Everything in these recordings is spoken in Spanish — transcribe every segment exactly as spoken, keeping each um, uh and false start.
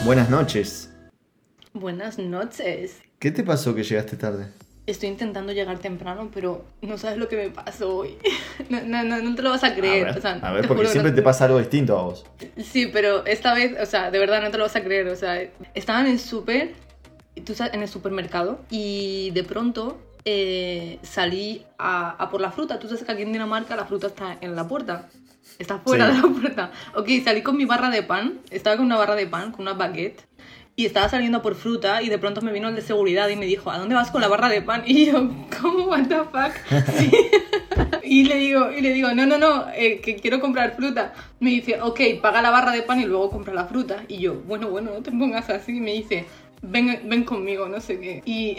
Buenas noches. Buenas noches. ¿Qué te pasó que llegaste tarde? Estoy intentando llegar temprano, pero no sabes lo que me pasó hoy. No, no, no, no te lo vas a creer. A ver, o sea, a ver te porque juro, siempre no- te pasa algo distinto a vos. Sí, pero esta vez, o sea, de verdad no te lo vas a creer. O sea, estaba en el súper, tú sabes, en el supermercado, y de pronto eh, salí a, a por la fruta. Tú sabes que aquí en Dinamarca la fruta está en la puerta. Está fuera Sí. de la puerta. Ok, salí con mi barra de pan. Estaba con una barra de pan, con una baguette. Y estaba saliendo por fruta y de pronto me vino el de seguridad y me dijo, ¿a dónde vas con la barra de pan? Y yo, ¿cómo? What the fuck? Sí. Y le digo, y le digo, no, no, no, eh, que quiero comprar fruta. Me dice, ok, paga la barra de pan y luego compra la fruta. Y yo, bueno, bueno, no te pongas así. Y me dice, ven, ven conmigo, no sé qué. Y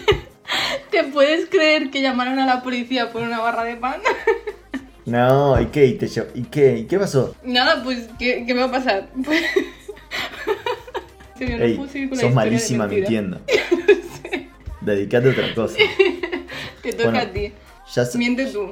¿te puedes creer que llamaron a la policía por una barra de pan? No, ¿y qué? ¿Y, te llevo- ¿Y qué? ¿Y qué pasó? Nada, pues, ¿qué, qué me va a pasar? Pues... En serio, no Ey, puedo seguir con la sos historia de malísima mentira. mintiendo. Dedicate a otra cosa. Te toca Bueno, a ti. Ya sé- Miente tú.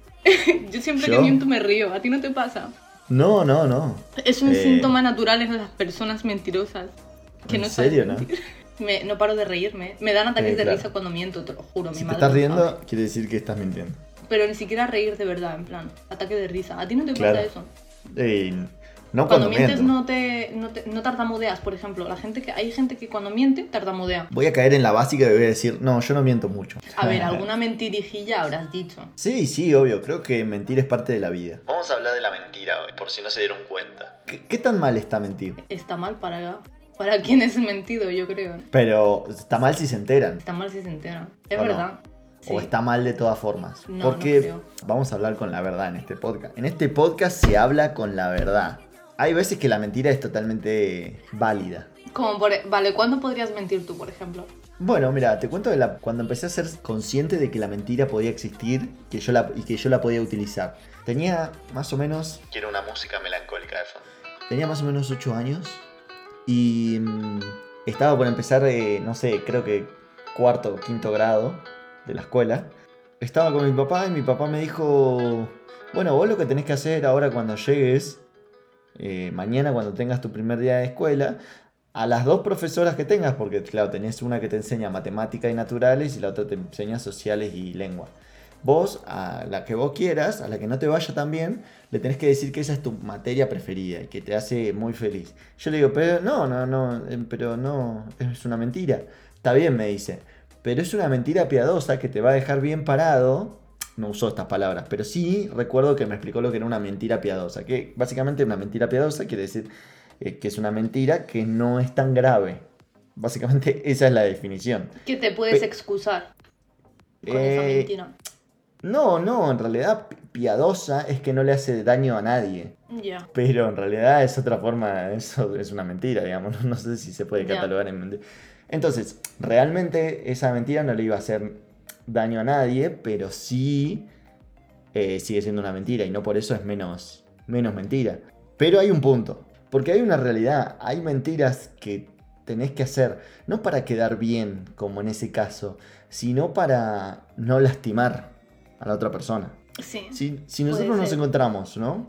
Yo siempre ¿Yo? que miento me río. ¿A ti no te pasa? No, no, no. Es un Eh, síntoma natural en las personas mentirosas. Que ¿En no serio, saben no? mentir. Me, no paro de reírme. Me dan ataques Eh, de claro. risa cuando miento, te lo juro. Mi Si te madre estás lo riendo, sabe. quiere decir que estás mintiendo. Pero ni siquiera reír de verdad, en plan. Ataque de risa. ¿A ti no te Claro. pasa eso? Ey, no Cuando, cuando, mientes miento. no te, no te no tartamudeas, por ejemplo. La gente que hay gente que cuando miente tartamudea. Voy a caer en la básica y voy a decir, no, yo no miento mucho. A ver, alguna mentirijilla habrás dicho. Sí, sí, obvio. Creo que mentir es parte de la vida. Vamos a hablar de la mentira hoy, por si no se dieron cuenta. ¿Qué, qué tan mal está mentir? Está mal para, para quien es mentido, yo creo. Pero está mal si se enteran. Está mal si se entera. Es ¿O no? verdad. Sí. O está mal de todas formas. No, Porque no creo. vamos a hablar con la verdad en este podcast. En este podcast se habla con la verdad. Hay veces que la mentira es totalmente válida. Como por, vale, ¿cuándo podrías mentir tú, por ejemplo? Bueno, mira, te cuento de la, cuando empecé a ser consciente de que la mentira podía existir que yo la, y que yo la podía utilizar. Tenía más o menos... Quiero una música melancólica de fondo. Tenía más o menos ocho años y mm, estaba por empezar, eh, no sé, creo que cuarto o quinto grado de la escuela. Estaba con mi papá y mi papá me dijo, bueno, vos lo que tenés que hacer ahora cuando llegues, eh, mañana cuando tengas tu primer día de escuela, a las dos profesoras que tengas, porque claro, tenés una que te enseña matemática y naturales y la otra te enseña sociales y lengua. Vos, a la que vos quieras, a la que no te vaya tan bien, le tenés que decir que esa es tu materia preferida y que te hace muy feliz. Yo le digo, pero no, no, no, eh, pero no, es una mentira. Está bien, me dice, pero es una mentira piadosa que te va a dejar bien parado. No usó estas palabras, pero sí recuerdo que me explicó lo que era una mentira piadosa. Que básicamente una mentira piadosa quiere decir eh, que es una mentira que no es tan grave. Básicamente esa es la definición. Que te puedes Pe- excusar con esa Eh, mentira. No, no, en realidad pi- piadosa es que no le hace daño a nadie. Ya. Pero en realidad es otra forma, eso es una mentira, digamos. No, no sé si se puede Ya. catalogar en mentira. Entonces, realmente esa mentira no le iba a hacer daño a nadie, pero sí eh, sigue siendo una mentira y no por eso es menos, menos mentira. Pero hay un punto, porque hay una realidad, hay mentiras que tenés que hacer, no para quedar bien, como en ese caso, sino para no lastimar a la otra persona. Sí. Si, si Puede nosotros nos ser. encontramos, ¿no?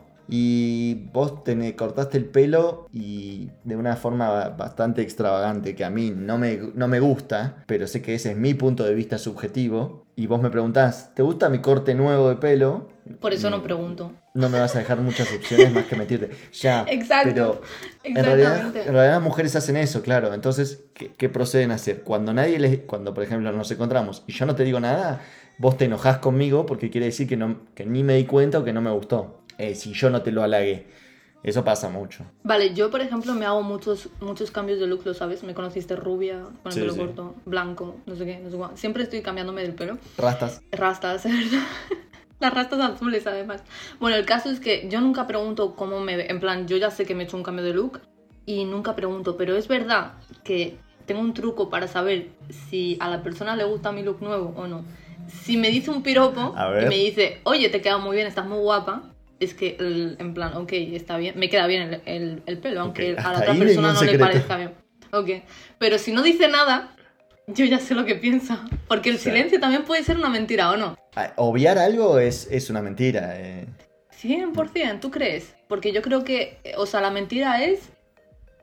Y vos te ne- cortaste el pelo y de una forma ba- bastante extravagante que a mí no me, no me gusta, pero sé que ese es mi punto de vista subjetivo, y vos me preguntás, ¿te gusta mi corte nuevo de pelo? Por eso no Mm, pregunto. No me vas a dejar muchas opciones más que mentirte. Ya, Exacto. pero en realidad, Exactamente. en realidad las mujeres hacen eso, claro. Entonces, ¿qué, qué proceden a hacer? Cuando nadie les, cuando por ejemplo nos encontramos y yo no te digo nada, vos te enojás conmigo porque quiere decir que, no, que ni me di cuenta o que no me gustó. Eh, si yo no te lo halagué. Eso pasa mucho. Vale, yo por ejemplo me hago muchos muchos cambios de look, ¿lo sabes? Me conociste rubia, con el Sí, pelo sí. corto, blanco, no sé qué, no sé cuál. Siempre estoy cambiándome del pelo. Rastas. Rastas, ¿verdad? Las rastas azules, además. Bueno, el caso es que yo nunca pregunto cómo me ve. En plan, yo ya sé que me he hecho un cambio de look y nunca pregunto, pero es verdad que tengo un truco para saber si a la persona le gusta mi look nuevo o no. Si me dice un piropo A ver. y me dice, oye, te queda muy bien, estás muy guapa, es que, el- en plan, ok, está bien, me queda bien el, el- el pelo, aunque Ok, a la hasta otra ahí persona ningún no le secreto. parezca bien. Ok, pero si no dice nada, yo ya sé lo que piensa. Porque el Sí. silencio también puede ser una mentira, ¿o no? Ah, obviar algo es, es una mentira. eh. cien por ciento, ¿tú crees? Porque yo creo que, o sea, la mentira es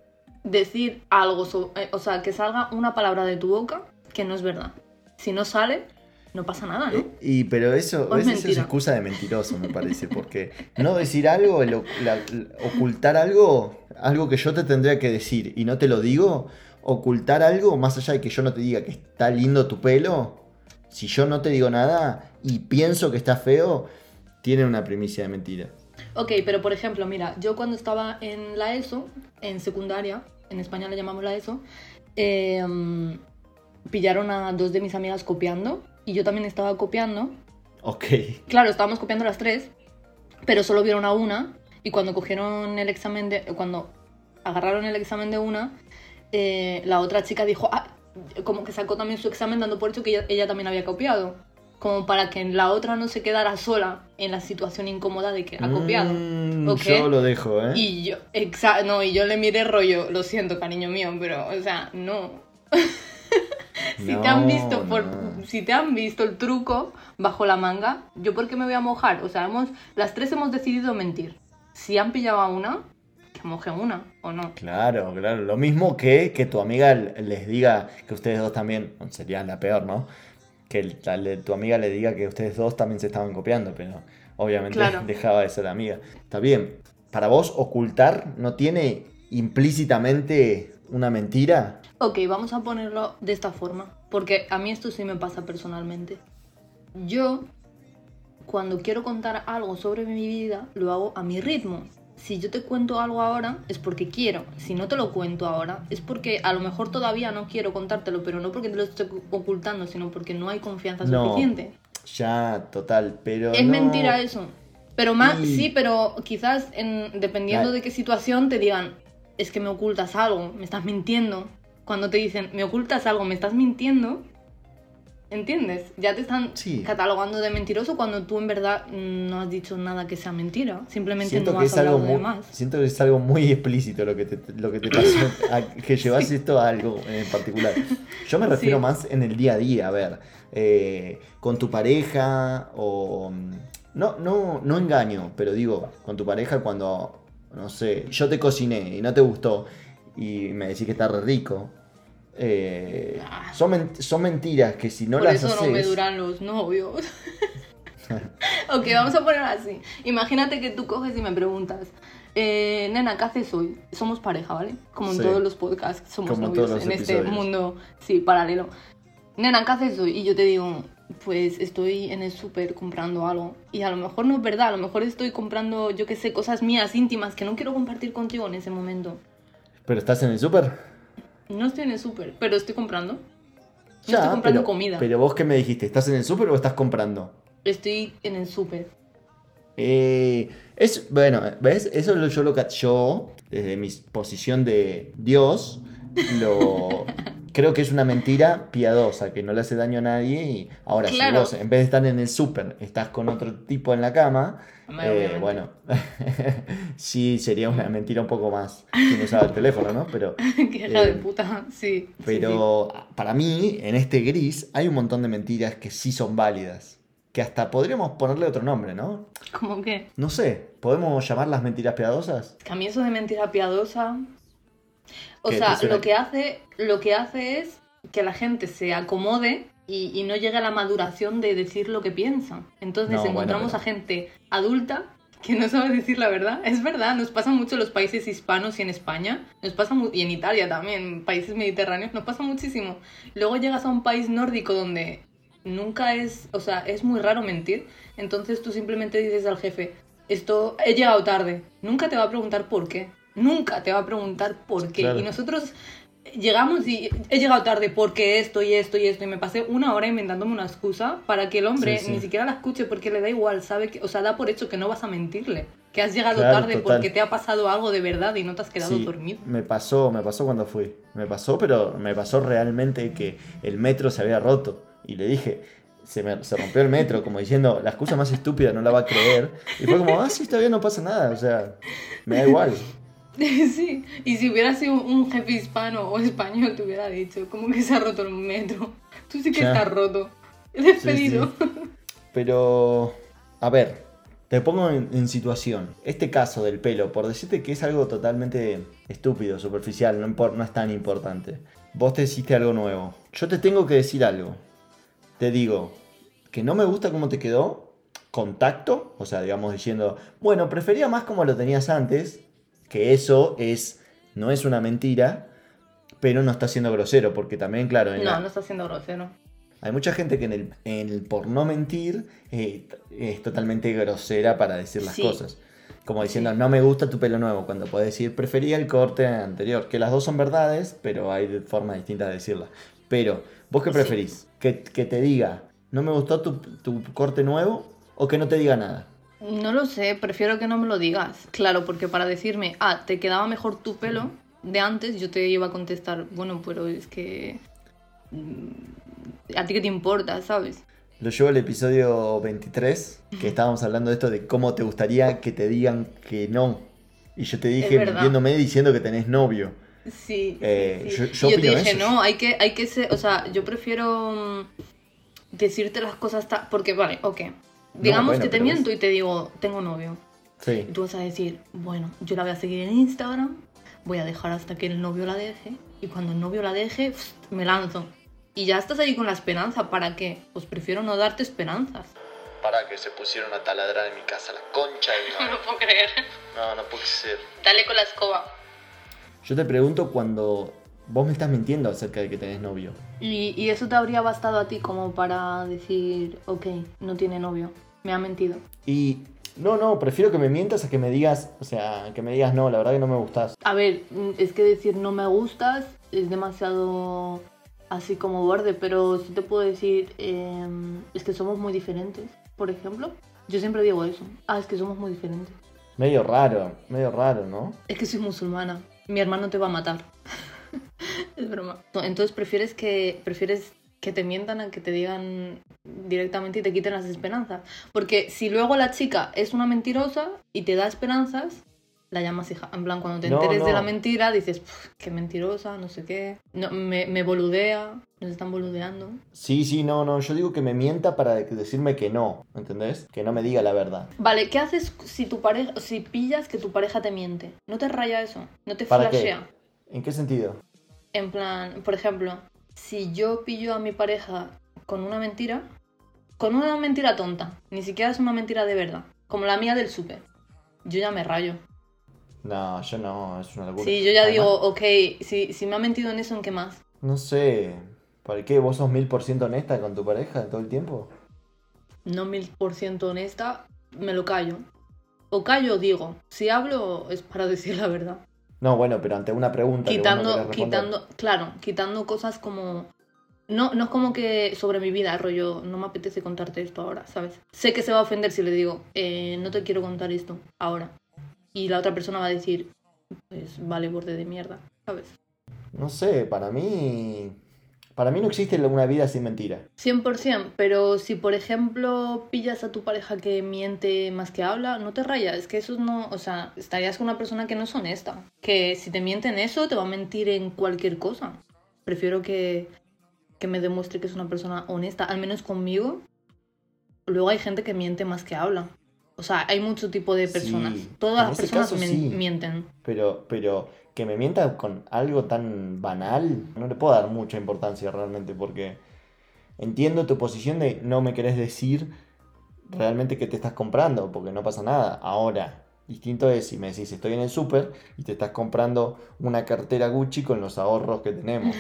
decir algo, so- eh, o sea, que salga una palabra de tu boca que no es verdad. Si no sale, no pasa nada, ¿no? Eh, Y pero eso, O es eso es mentira. excusa de mentiroso, me parece, porque no decir algo, el oc- la- l- ocultar algo, algo que yo te tendría que decir y no te lo digo, ocultar algo, más allá de que yo no te diga que está lindo tu pelo, si yo no te digo nada y pienso que está feo, tiene una primicia de mentira. Ok, pero por ejemplo, mira, yo cuando estaba en la ESO, en secundaria, en España le llamamos la ESO, eh, mm, pillaron a dos de mis amigas copiando y yo también estaba copiando. Ok. Claro, estábamos copiando las tres, pero solo vieron a una y cuando cogieron el examen de... cuando agarraron el examen de una, eh, la otra chica dijo, ah, como que sacó también su examen dando por hecho que ella, ella también había copiado. Como para que la otra no se quedara sola en la situación incómoda de que ha copiado. Mm, ¿Ok? Yo lo dejo, ¿eh? Y yo, exacto, no, y yo le miré rollo, lo siento, cariño mío, pero, o sea, no. si No, te han visto por, no. si te han visto el truco bajo la manga, ¿yo por qué me voy a mojar? O sea, hemos, las tres hemos decidido mentir. Si han pillado a una, que mojen una, ¿o no? Claro, claro. Lo mismo que que tu amiga l- les diga que ustedes dos también, sería la peor, ¿no? Que el- la- le- tu amiga le diga que ustedes dos también se estaban copiando, pero obviamente Claro. dejaba de ser amiga. Está bien. Para vos, ocultar no tiene implícitamente una mentira. Ok, vamos a ponerlo de esta forma, porque a mí esto sí me pasa personalmente. Yo, cuando quiero contar algo sobre mi vida, lo hago a mi ritmo. Si yo te cuento algo ahora, es porque quiero. Si no te lo cuento ahora, es porque a lo mejor todavía no quiero contártelo, pero no porque te lo estoy ocultando, sino porque no hay confianza No. suficiente. Ya, total, pero Es no- mentira eso. Pero más, Y- sí, pero quizás en, dependiendo Claro. de qué situación te digan, es que me ocultas algo, me estás mintiendo. Cuando te dicen, me ocultas algo, me estás mintiendo, ¿entiendes? Ya te están Sí. catalogando de mentiroso cuando tú en verdad mm, no has dicho nada que sea mentira. Simplemente Siento no que has es algo hablado de muy, más. siento que es algo muy explícito lo que te, lo que te pasó, a- que llevas esto a algo en particular. Yo me refiero Sí. más en el día a día, a ver, eh, con tu pareja o... No, no, no engaño, pero digo, con tu pareja cuando, no sé, yo te cociné y no te gustó y me decís que está re rico. eh, Ah. son, men- son mentiras que si no Por las eso haces... no me duran los novios. Ok, vamos a poner así. Imagínate que tú coges y me preguntas, eh, nena, ¿qué haces hoy? Somos pareja, ¿vale? Como en Sí. todos los podcasts, somos Como en novios todos los en este episodios. mundo, sí, paralelo. Nena, ¿qué haces hoy? Y yo te digo, pues estoy en el súper comprando algo. Y a lo mejor no es verdad, a lo mejor estoy comprando, yo qué sé, cosas mías íntimas que no quiero compartir contigo en ese momento. ¿Pero estás en el súper? No estoy en el súper, pero estoy comprando. No Ya, estoy comprando pero, comida. Pero vos qué me dijiste, ¿estás en el súper o estás comprando? Estoy en el súper. Eh, es, bueno, ¿ves? Eso lo- yo lo ca- yo, desde mi posición de Dios, lo creo que es una mentira piadosa, que no le hace daño a nadie. Y ahora, Claro. si vos en vez de estar en el súper, estás con otro tipo en la cama, Hombre, eh, obviamente. bueno, sí sería una mentira un poco más si no usaba el teléfono, ¿no? Pero, Qué hija eh, de puta, sí. sí, pero para mí, en este gris, hay un montón de mentiras que sí son válidas. Que hasta podríamos ponerle otro nombre, ¿no? sí. ¿Cómo qué? No sé, ¿podemos llamarlas mentiras piadosas? Que a mí eso de mentira piadosa... O ¿Qué sea, te suena? lo que, hace, lo que hace es que la gente se acomode y, y no llegue a la maduración de decir lo que piensa. Entonces No, bueno, encontramos pero- a gente adulta que no sabe decir la verdad. Es verdad, nos pasa mucho en los países hispanos y en España. Nos pasa mu- y en Italia también, países mediterráneos, nos pasa muchísimo. Luego llegas a un país nórdico donde nunca es... O sea, es muy raro mentir. Entonces tú simplemente dices al jefe, esto, he llegado tarde. Nunca te va a preguntar por qué. Nunca te va a preguntar por qué. Claro. Y nosotros llegamos y he llegado tarde porque esto y esto y esto. Y me pasé una hora inventándome una excusa para que el hombre Sí, sí. ni siquiera la escuche porque le da igual, sabe que, o sea, da por hecho que no vas a mentirle. Que has llegado Claro, tarde total. porque te ha pasado algo de verdad y no te has quedado Sí, dormido. me pasó, me pasó cuando fui. Me pasó, pero me pasó realmente que el metro se había roto. Y le dije, se, me, se rompió el metro, como diciendo, la excusa más estúpida no la va a creer. Y fue como, ah, sí, está bien, no pasa nada. O sea, me da igual. Sí, y si hubiera sido un jefe hispano o español te hubiera dicho, como que se ha roto el metro. Tú sí que Ya. estás roto. Sí, Despedido. sí. Pero, a ver, Te pongo en, en situación. Este caso del pelo, por decirte que es algo totalmente estúpido, superficial, no, impor- no es tan importante. Vos te hiciste algo nuevo. Yo te tengo que decir algo. Te digo que no me gusta cómo te quedó. Contacto, o sea, digamos diciendo, bueno, prefería más como lo tenías antes. Que eso es, no es una mentira, pero no está siendo grosero, porque también, claro, en No, la- no está siendo grosero. hay mucha gente que en el, en el por no mentir eh, es totalmente grosera para decir las Sí. cosas. Como diciendo, Sí. no me gusta tu pelo nuevo, cuando puedes decir, prefería el corte anterior. Que las dos son verdades, pero hay formas distintas de decirlas. Pero, ¿vos qué Sí. preferís? ¿Que, que te diga, no me gustó tu, tu corte nuevo, o que no te diga nada? No lo sé, prefiero que no me lo digas. Claro, porque para decirme, ah, te quedaba mejor tu pelo de antes, yo te iba a contestar, bueno, pero es que... mm, ¿a ti qué te importa, sabes? Lo llevo al episodio veintitrés, que estábamos hablando de esto de cómo te gustaría que te digan que no. Y yo te dije, verdad. viéndome diciendo que tenés novio. Sí, Eh, sí, sí. yo- yo Y yo te opino dije, eso. no, hay que, hay que ser, o sea, yo prefiero mm, decirte las cosas, ta- porque vale, ok. Digamos bueno, que te pero miento ves- y te digo, tengo novio. Sí. Y tú vas a decir, bueno, yo la voy a seguir en Instagram, voy a dejar hasta que el novio la deje, y cuando el novio la deje, pst, me lanzo. Y ya estás ahí con la esperanza, ¿para qué? Pues prefiero no darte esperanzas. Para que se pusieron a taladrar en mi casa, la concha de mi No lo puedo creer. No, no puede ser. Dale con la escoba. Yo te pregunto cuando vos me estás mintiendo acerca de que tenés novio. Y, y eso te habría bastado a ti como para decir, ok, no tiene novio, me ha mentido. Y no, no, prefiero que me mientas a que me digas, o sea, que me digas no, la verdad que no me gustás. A ver, mm, es que decir no me gustas es demasiado así como borde, pero sí te puedo decir, eh, es que somos muy diferentes, por ejemplo. Yo siempre digo eso, ah, es que somos muy diferentes. Medio raro, medio raro, ¿no? Es que soy musulmana, mi hermano te va a matar. Es broma. Entonces prefieres que, prefieres que te mientan a que te digan directamente y te quiten las esperanzas. Porque si luego la chica es una mentirosa y te da esperanzas, la llamas hija. En plan, cuando te No, enteres de no. la mentira, dices, "Puf, qué mentirosa, no sé qué. No, me, me boludea, nos están boludeando". Sí, sí, no, no, yo digo que me mienta para de- decirme que no, ¿entendés? Que no me diga la verdad. Vale, ¿qué haces si tu pareja, si pillas que tu pareja te miente? ¿No te raya eso? ¿No te ¿Para qué? flashea? ¿En qué sentido? En plan, por ejemplo, si yo pillo a mi pareja con una mentira, con una mentira tonta, ni siquiera es una mentira de verdad, como la mía del súper, yo ya me rayo. No, yo no, es una locura. Sí, yo ya Además, digo, ok, si, si me ha mentido en eso, ¿en qué más? No sé, ¿para qué? ¿Vos sos mil por ciento honesta con tu pareja todo el tiempo? No mil por ciento honesta, me lo callo. O callo o digo, si hablo es para decir la verdad. No, bueno, pero ante una pregunta que vos no Quitando, querés responder. quitando, claro, quitando cosas como... No, no es como que sobre mi vida, rollo, no me apetece contarte esto ahora, ¿sabes? Sé que se va a ofender si le digo, eh, no te quiero contar esto ahora. Y la otra persona va a decir, pues vale, borde de mierda, ¿sabes? No sé, para mí... Para mí no existe una vida sin mentira. cien por ciento, pero si por ejemplo pillas a tu pareja que miente más que habla, no te rayas, es que eso no, o sea, estarías con una persona que no es honesta, que si te miente en eso te va a mentir en cualquier cosa. Prefiero que, que me demuestre que es una persona honesta, al menos conmigo. Luego hay gente que miente más que habla. O sea, hay mucho tipo de personas. Sí, Todas en las ese personas caso men- sí. mienten. Pero, pero que me mienta con algo tan banal, no le puedo dar mucha importancia realmente, porque entiendo tu posición de no me querés decir realmente qué te estás comprando, porque no pasa nada. Ahora, distinto es si me decís estoy en el súper y te estás comprando una cartera Gucci con los ahorros que tenemos.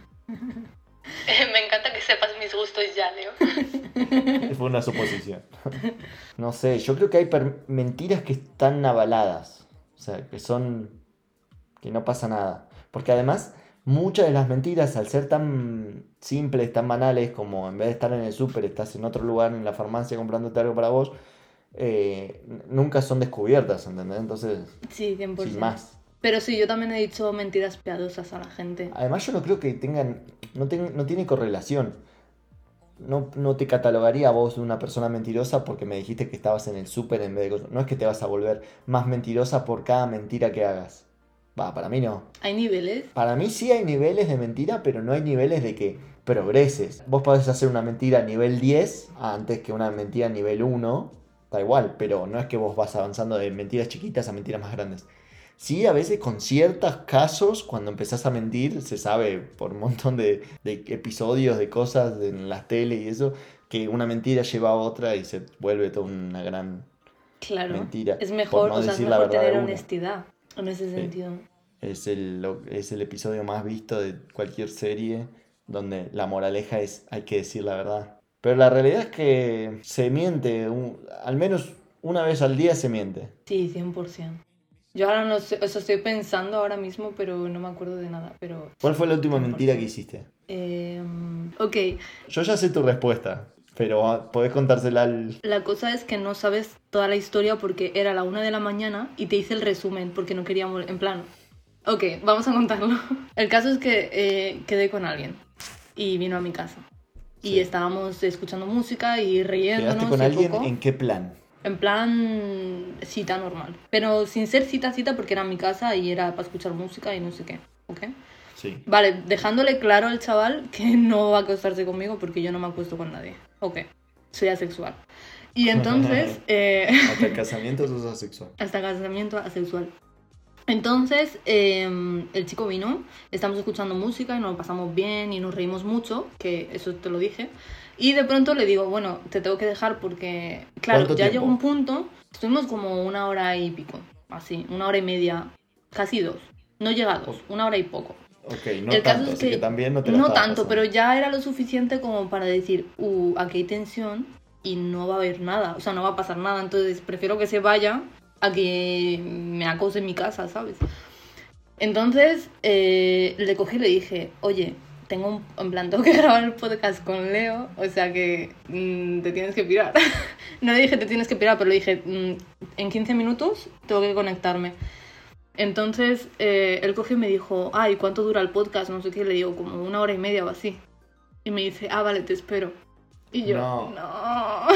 Me encanta que sepas mis gustos ya, Leo. Fue una suposición. No sé, yo creo que hay per- mentiras que están avaladas. O sea, que son... que no pasa nada. Porque además, muchas de las mentiras, al ser tan simples, tan banales, como en vez de estar en el súper, estás en otro lugar, en la farmacia, comprándote algo para vos, eh, n- nunca son descubiertas, ¿entendés? Entonces, Sí, cien por ciento. sin más. Pero sí, yo también he dicho mentiras piadosas a la gente. Además, yo no creo que tengan... no, ten- no tiene correlación. No, no te catalogaría a vos de una persona mentirosa porque me dijiste que estabas en el súper en vez de cosas. No es que te vas a volver más mentirosa por cada mentira que hagas. Va, para mí no. Hay niveles. Para mí sí hay niveles de mentira, pero no hay niveles de que progreses. Vos podés hacer una mentira a nivel diez antes que una mentira a nivel uno. da igual, pero no es que vos vas avanzando de mentiras chiquitas a mentiras más grandes. Sí, a veces con ciertos casos, cuando empezás a mentir, se sabe por un montón de, de episodios, de cosas en las tele y eso, que una mentira lleva a otra y se vuelve toda una gran Claro, mentira. es por mejor, no o sea, es decir la mejor verdad de tener uno. honestidad en ese Sí. sentido. Es el, lo- es el episodio más visto de cualquier serie donde la moraleja es hay que decir la verdad. Pero la realidad es que se miente, un- al menos una vez al día se miente. Sí, cien por ciento. Yo ahora no sé, o sea, estoy pensando ahora mismo, pero no me acuerdo de nada, pero... ¿Cuál fue la última cien por mentira que ciento. hiciste? Eh, ok, Yo ya sé tu respuesta, pero ah, podés contársela al... la cosa es que no sabes toda la historia porque era la una de la mañana y te hice el resumen porque no queríamos, en plan... Ok, vamos a contarlo. El caso es que eh, quedé con alguien y vino a mi casa. Y Sí. estábamos escuchando música y riéndonos. ¿Quedaste con y alguien poco. en qué plan? En plan cita normal. Pero sin ser cita cita porque era mi casa y era para escuchar música y no sé qué. ¿Ok? Sí. Vale, dejándole claro al chaval que no va a acostarse conmigo porque yo no me acuesto con nadie. Ok, soy asexual. Y entonces, eh, Hasta el casamiento sos asexual. hasta casamiento asexual. Entonces, eh, el chico vino, estamos escuchando música y nos lo pasamos bien y nos reímos mucho, que eso te lo dije. Y de pronto le digo, bueno, te tengo que dejar porque, claro, ¿Cuánto ya tiempo? llegó un punto, estuvimos como una hora y pico, así, una hora y media, casi dos, no llegados, una hora y poco. Ok, no El caso tanto, es así que que también no te la no estabas tanto, pasando. pero ya era lo suficiente como para decir, uh, aquí hay tensión y no va a haber nada, o sea, no va a pasar nada, entonces prefiero que se vaya a que me acose en mi casa, ¿sabes? Entonces eh, le cogí y le dije, oye, tengo un, en plan, tengo que grabar el podcast con Leo, o sea que mm, te tienes que pirar. No le dije te tienes que pirar, pero le dije, mm, en quince minutos tengo que conectarme. Entonces eh, él cogió y me dijo, ay, ¿cuánto dura el podcast? No sé qué, le digo, como una hora y media o así. Y me dice, ah, vale, te espero. Y yo, No. no.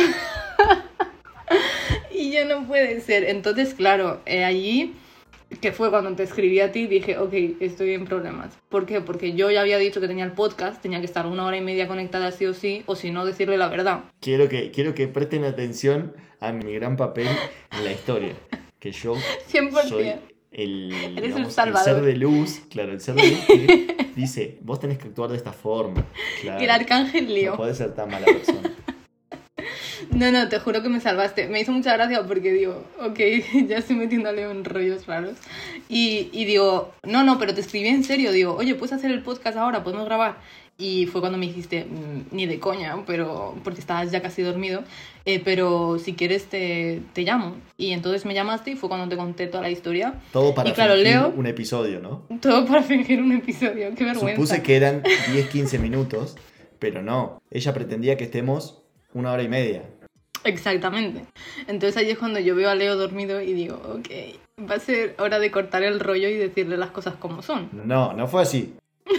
Y yo, no puede ser. Entonces, claro, eh, allí, que fue cuando te escribí a ti, dije, ok, estoy en problemas. ¿Por qué? Porque yo ya había dicho que tenía el podcast, tenía que estar una hora y media conectada sí o sí, o si no, decirle la verdad. Quiero que, quiero que presten atención a mi gran papel en la historia. Que yo cien por soy ciento. el, Eres digamos, el salvador. ser de luz. Claro, el ser de luz que dice, vos tenés que actuar de esta forma. Claro, El arcángel Leo. no podés ser tan mala persona. No, no, te juro que me salvaste. Me hizo mucha gracia porque digo, ok, ya estoy metiendo a Leo en rollos raros. Y, y digo, no, no, pero te escribí en serio. Digo, oye, ¿puedes hacer el podcast ahora? ¿Podemos grabar? Y fue cuando me dijiste, "Mm, ni de coña, pero porque estabas ya casi dormido. eh, pero si quieres te, te llamo". Y entonces me llamaste y fue cuando te conté toda la historia. Todo para Y claro, fingir Leo- un episodio, ¿no? Todo para fingir un episodio. Qué vergüenza. Supuse que eran diez quince minutos, pero no. Ella pretendía que estemos una hora y media. Exactamente. Entonces ahí es cuando yo veo a Leo dormido y digo, ok, va a ser hora de cortar el rollo y decirle las cosas como son. No, no fue así.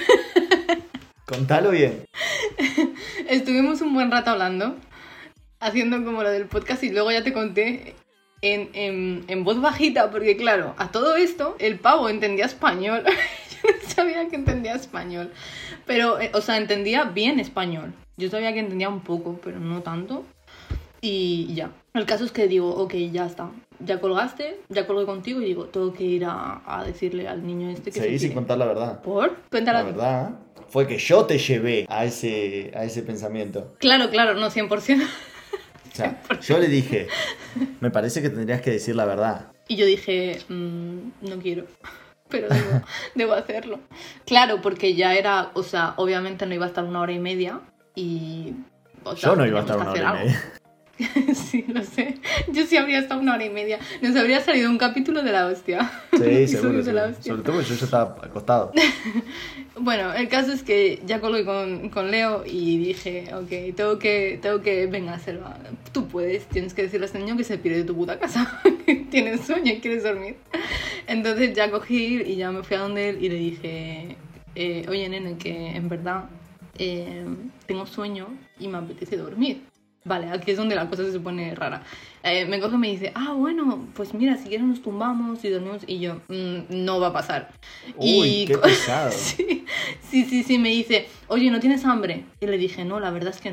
Contalo bien. Estuvimos un buen rato hablando, haciendo como lo del podcast y luego ya te conté en, en, en voz bajita, porque claro, a todo esto el pavo entendía español. Yo no sabía que entendía español. Pero, eh, o sea, entendía bien español. Yo sabía que entendía un poco, pero no tanto. Y ya. El caso es que digo, ok, ya está. Ya colgaste, ya colgué contigo y digo, tengo que ir a, a decirle al niño este que Seguí se sin pire. contar la verdad. ¿Por? Cuéntala. La verdad fue que yo te llevé a ese, a ese pensamiento. Claro, claro, no, cien por ciento. O sea, yo le dije, me parece que tendrías que decir la verdad. Y yo dije, mmm, no quiero, pero debo, debo hacerlo. Claro, porque ya era, o sea, obviamente no iba a estar una hora y media y... O sea, Yo no iba a estar teníamos una que hora y hacer media. algo. Sí, lo sé. Yo sí habría estado una hora y media. Nos habría salido un capítulo de la hostia. Un Sí, episodio seguro, de la seguro. hostia. Sobre todo porque yo ya estaba acostado. Bueno, el caso es que ya colgué con, con Leo y dije, ok, tengo que, tengo que, venga, Selva, tú puedes, tienes que decirle a este niño que se pire de tu puta casa, que tienes sueño y quieres dormir. Entonces ya cogí y ya me fui a donde él y le dije, eh, oye, nene, que en verdad eh, tengo sueño y me apetece dormir. Vale, aquí es donde la cosa se pone rara. Eh, me coge y me dice, ah, bueno, pues mira, si quieres nos tumbamos y dormimos. Y yo, mmm, no va a pasar. Uy, y qué pesado. sí, sí, sí, sí, me dice, oye, ¿no tienes hambre? Y le dije, no, la verdad es que no.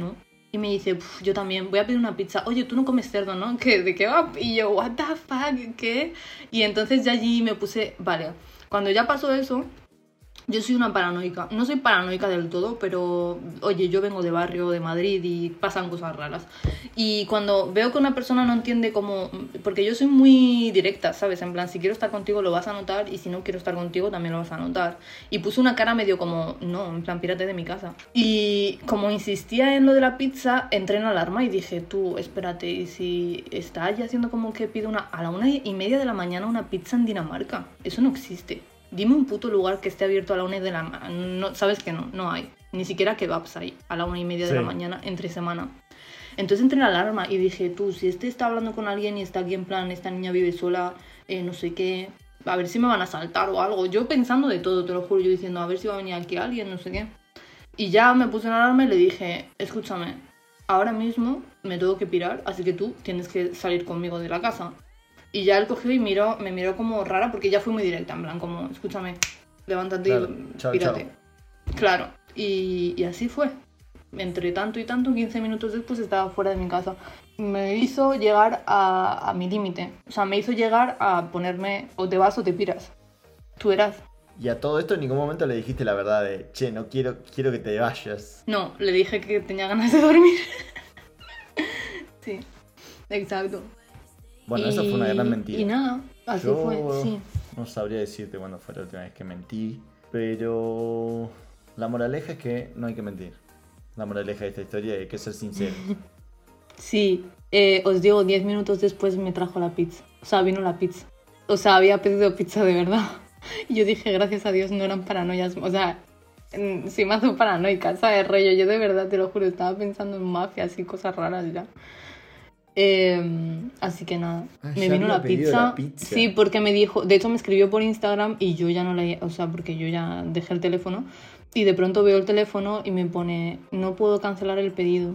Y me dice, yo también, voy a pedir una pizza. Oye, tú no comes cerdo, ¿no? ¿Qué, ¿De qué va? Y yo, what the fuck, ¿qué? Y entonces ya allí me puse, vale, cuando ya pasó eso, yo soy una paranoica. No soy paranoica del todo, pero, oye, yo vengo de barrio, de Madrid, y pasan cosas raras. Y cuando veo que una persona no entiende cómo... Porque yo soy muy directa, ¿sabes? En plan, si quiero estar contigo lo vas a notar, y si no quiero estar contigo también lo vas a notar. Y puse una cara medio como, no, en plan, pírate de mi casa. Y como insistía en lo de la pizza, entré en alarma y dije, tú, espérate, y si está ya haciendo como que pido una... A la una y media de la mañana una pizza en Dinamarca. Eso no existe. Dime un puto lugar que esté abierto a la una de la mañana. No, sabes que no, no hay. Ni siquiera kebabs hay a la una y media sí. de la mañana entre semana. Entonces entré en alarma y dije, tú, si este está hablando con alguien y está aquí en plan, esta niña vive sola, eh, no sé qué, a ver si me van a asaltar o algo. Yo pensando de todo, te lo juro, yo diciendo, a ver si va a venir aquí alguien, no sé qué. Y ya me puse en alarma y le dije, escúchame, ahora mismo me tengo que pirar, así que tú tienes que salir conmigo de la casa. Y ya él cogió y miró, me miró como rara porque ya fui muy directa, en plan, como, escúchame, levántate claro. y chao, pírate. Chao. Claro, y, y así fue. Entre tanto y tanto, quince minutos después estaba fuera de mi casa. Me hizo llegar a, a mi límite. O sea, me hizo llegar a ponerme, o te vas o te piras. Tú eras. Y a todo esto en ningún momento le dijiste la verdad de, che, no quiero, quiero que te vayas. No, le dije que tenía ganas de dormir. Sí, exacto. Bueno, y, esa fue una gran mentira. Y nada, así Yo fue, sí. No sabría decirte cuándo fue la última vez que mentí, pero la moraleja es que no hay que mentir. La moraleja de esta historia es que hay que ser sincero. Sí, eh, os digo, diez minutos después me trajo la pizza. O sea, vino la pizza. O sea, había pedido pizza de verdad. Y yo dije, gracias a Dios, no eran paranoias. O sea, sí me hace paranoica, ¿sabes? Rollo, yo de verdad, te lo juro, estaba pensando en mafias y cosas raras ya. Eh, así que nada, ah, me vino la pizza. la pizza. Sí, porque me dijo, de hecho me escribió por Instagram y yo ya no le, o sea, porque yo ya dejé el teléfono y de pronto veo el teléfono y me pone, no puedo cancelar el pedido,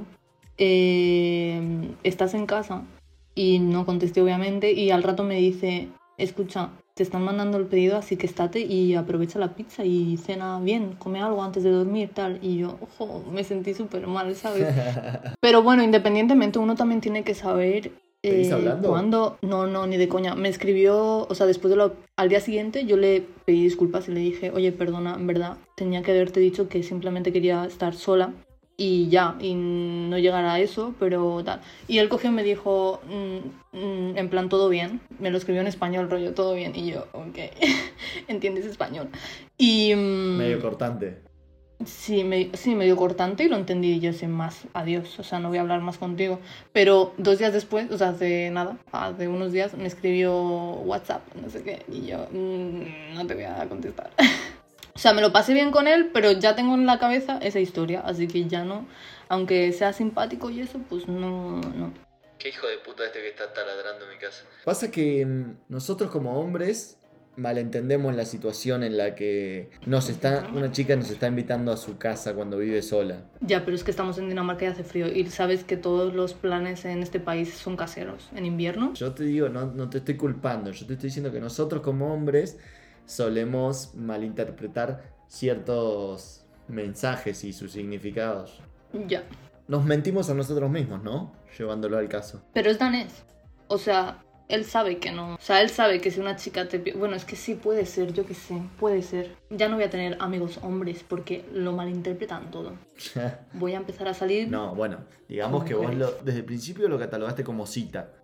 eh, ¿estás en casa? Y no contesté obviamente y al rato me dice, escucha, te están mandando el pedido, así que estate y aprovecha la pizza y cena bien, come algo antes de dormir, tal. Y yo, ojo, me sentí súper mal, ¿sabes? Pero bueno, independientemente, uno también tiene que saber ¿Seguís eh, hablando? cuándo... No, no, ni de coña. Me escribió, o sea, después de lo... Al día siguiente yo le pedí disculpas y le dije, oye, perdona, en verdad, tenía que haberte dicho que simplemente quería estar sola y ya, y no llegar a eso, pero tal. Y él cogió y me dijo, mm, mm, en plan, todo bien. Me lo escribió en español, rollo, todo bien. Y yo, ok, ¿entiendes español? Y... Mm, medio cortante. Sí, me, sí, medio cortante y lo entendí y yo sin más, adiós, o sea, no voy a hablar más contigo. Pero dos días después, o sea, hace nada, hace unos días, me escribió WhatsApp, no sé qué, y yo, mm, no te voy a contestar. O sea, me lo pasé bien con él, pero ya tengo en la cabeza esa historia, así que ya no, aunque sea simpático y eso, pues no, no. Qué hijo de puta este que está taladrando en mi casa. Pasa que mmm, nosotros como hombres malentendemos la situación en la que nos está, una chica nos está invitando a su casa cuando vive sola. Ya, pero es que estamos en Dinamarca y hace frío, y sabes que todos los planes en este país son caseros, en invierno. Yo te digo, no, no te estoy culpando, yo te estoy diciendo que nosotros como hombres solemos malinterpretar ciertos mensajes y sus significados. Ya. Nos mentimos a nosotros mismos, ¿no? Llevándolo al caso. Pero es danés. O sea, él sabe que no. O sea, él sabe que si una chica te... Bueno, es que sí, puede ser, yo qué sé, puede ser. Ya no voy a tener amigos hombres porque lo malinterpretan todo. Voy a empezar a salir... No, bueno, digamos que vos lo, desde el principio lo catalogaste como cita.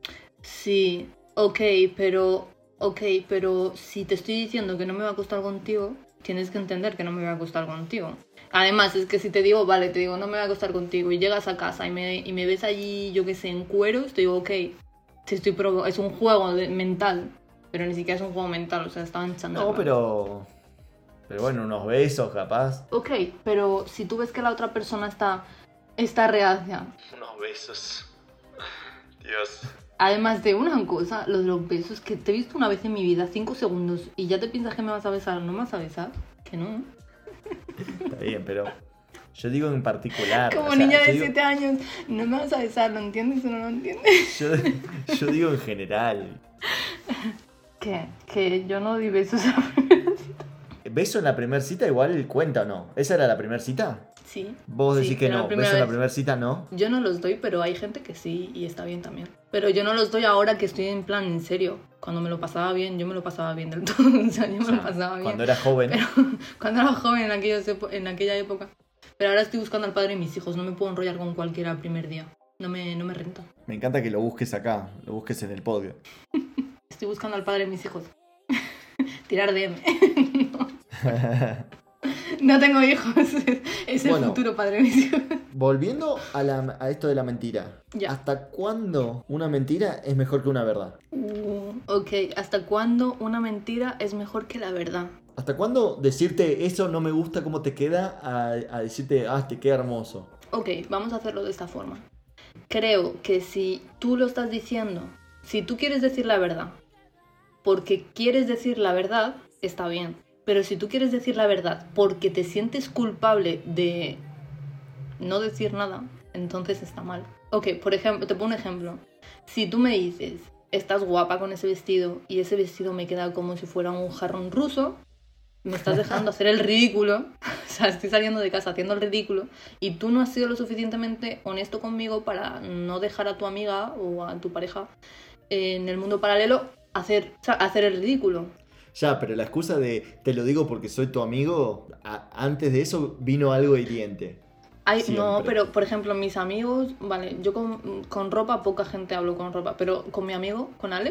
Sí, ok, pero... Ok, pero si te estoy diciendo que no me va a acostar contigo, tienes que entender que no me va a acostar contigo. Además, es que si te digo, vale, te digo, no me voy a acostar contigo, y llegas a casa y me, y me ves allí, yo qué sé, en cueros, te digo, ok, te estoy provo- es un juego de, mental, pero ni siquiera es un juego mental, o sea, estaban echando. No, pero... Pero bueno, unos besos, capaz. Ok, pero si tú ves que la otra persona está, está reacia. Unos besos. Dios... Además de una cosa, los, los besos, que te he visto una vez en mi vida, cinco segundos, y ya te piensas que me vas a besar, ¿no me vas a besar? Que no. Está bien, pero yo digo en particular. Como o sea, niña de digo... siete años, no me vas a besar, ¿lo entiendes o no lo entiendes? Yo, yo digo en general. ¿Qué? Que yo no di besos a ¿beso en la primera cita igual cuenta o no? ¿Esa era la primera cita? Sí. Vos decís sí, que era no, la primera beso en la vez. primera cita no. Yo no los doy, pero hay gente que sí y está bien también. Pero yo no los doy ahora que estoy en plan en serio. Cuando me lo pasaba bien, yo me lo pasaba bien del todo. O sea, yo me O sea, lo pasaba bien. Cuando era joven. Pero cuando era joven en, aquellos epo- en aquella época. Pero ahora estoy buscando al padre de mis hijos. No me puedo enrollar con cualquiera el primer día. No me, no me renta. Me encanta que lo busques acá, lo busques en el podio. Estoy buscando al padre de mis hijos. Tirar D M. no. No tengo hijos. Es el Bueno. futuro padre de mis hijos. Volviendo a, la, a esto de la mentira. Ya. ¿Hasta cuándo una mentira es mejor que una verdad? Uh, ok, ¿hasta cuándo una mentira es mejor que la verdad? ¿Hasta cuándo decirte eso no me gusta cómo te queda a, a decirte, ah, te queda hermoso? Ok, vamos a hacerlo de esta forma. Creo que si tú lo estás diciendo, si tú quieres decir la verdad, porque quieres decir la verdad, está bien. Pero si tú quieres decir la verdad porque te sientes culpable de no decir nada, entonces está mal. Ok, por ejemplo, te pongo un ejemplo. Si tú me dices, estás guapa con ese vestido y ese vestido me queda como si fuera un jarrón ruso, me estás dejando hacer el ridículo, o sea, estoy saliendo de casa haciendo el ridículo y tú no has sido lo suficientemente honesto conmigo para no dejar a tu amiga o a tu pareja en el mundo paralelo hacer, o sea, hacer el ridículo. Ya, pero la excusa de te lo digo porque soy tu amigo, a- antes de eso vino algo hiriente. Ay, Siempre. no, pero por ejemplo, mis amigos, vale, yo con, con ropa, poca gente hablo con ropa, pero con mi amigo, con Ale,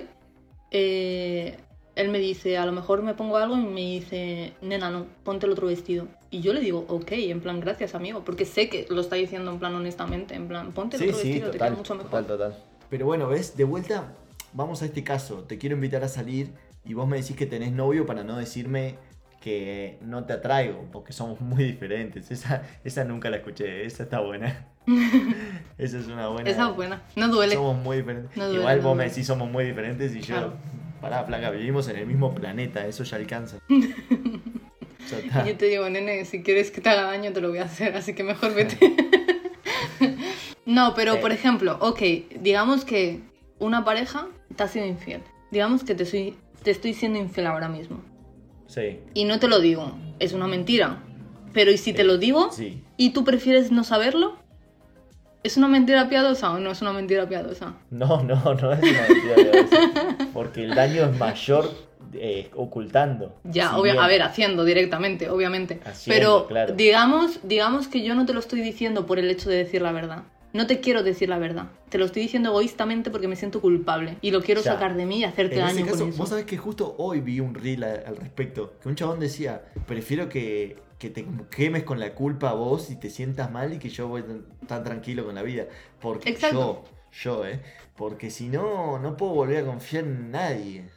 eh, él me dice, a lo mejor me pongo algo y me dice, nena, no, ponte el otro vestido. Y yo le digo, ok, en plan, gracias, amigo, porque sé que lo está diciendo en plan honestamente, en plan, ponte el Sí, otro sí, vestido, te total, queda mucho mejor. total, total. Pero bueno, ¿ves? De vuelta, vamos a este caso. Te quiero invitar a salir y vos me decís que tenés novio para no decirme que no te atraigo, porque somos muy diferentes. Esa, esa nunca la escuché, esa está buena. Esa es una buena. Esa es buena, no duele. Somos muy diferentes. No duele, Igual no vos me duele. decís somos muy diferentes y yo... Claro. Pará, flaca, vivimos en el mismo planeta, eso ya alcanza. Ya está. Y yo te digo, nene, si quieres que te haga daño te lo voy a hacer, así que mejor vete. No, pero Eh. por ejemplo, ok, digamos que una pareja te ha sido infiel. Digamos que te, soy, te estoy siendo infiel ahora mismo. Sí. Y no te lo digo, es una mentira. Pero ¿y si te lo digo Sí. y tú prefieres no saberlo? ¿Es una mentira piadosa o no es una mentira piadosa? No, no, no es una mentira de eso. Porque el daño es mayor eh, ocultando. Ya, Si obvia- bien- a ver, haciendo directamente, obviamente. Haciendo, Pero claro. digamos, digamos que yo no te lo estoy diciendo por el hecho de decir la verdad. No te quiero decir la verdad. Te lo estoy diciendo egoístamente porque me siento culpable. Y lo quiero Ya. sacar de mí y hacerte En ese daño caso, con eso. vos sabés que justo hoy vi un reel a- al respecto, que un chabón decía, prefiero que, que te quemes con la culpa vos y te sientas mal y que yo voy tan, tan tranquilo con la vida. Porque Exacto. yo, yo, eh, porque si no, no puedo volver a confiar en nadie.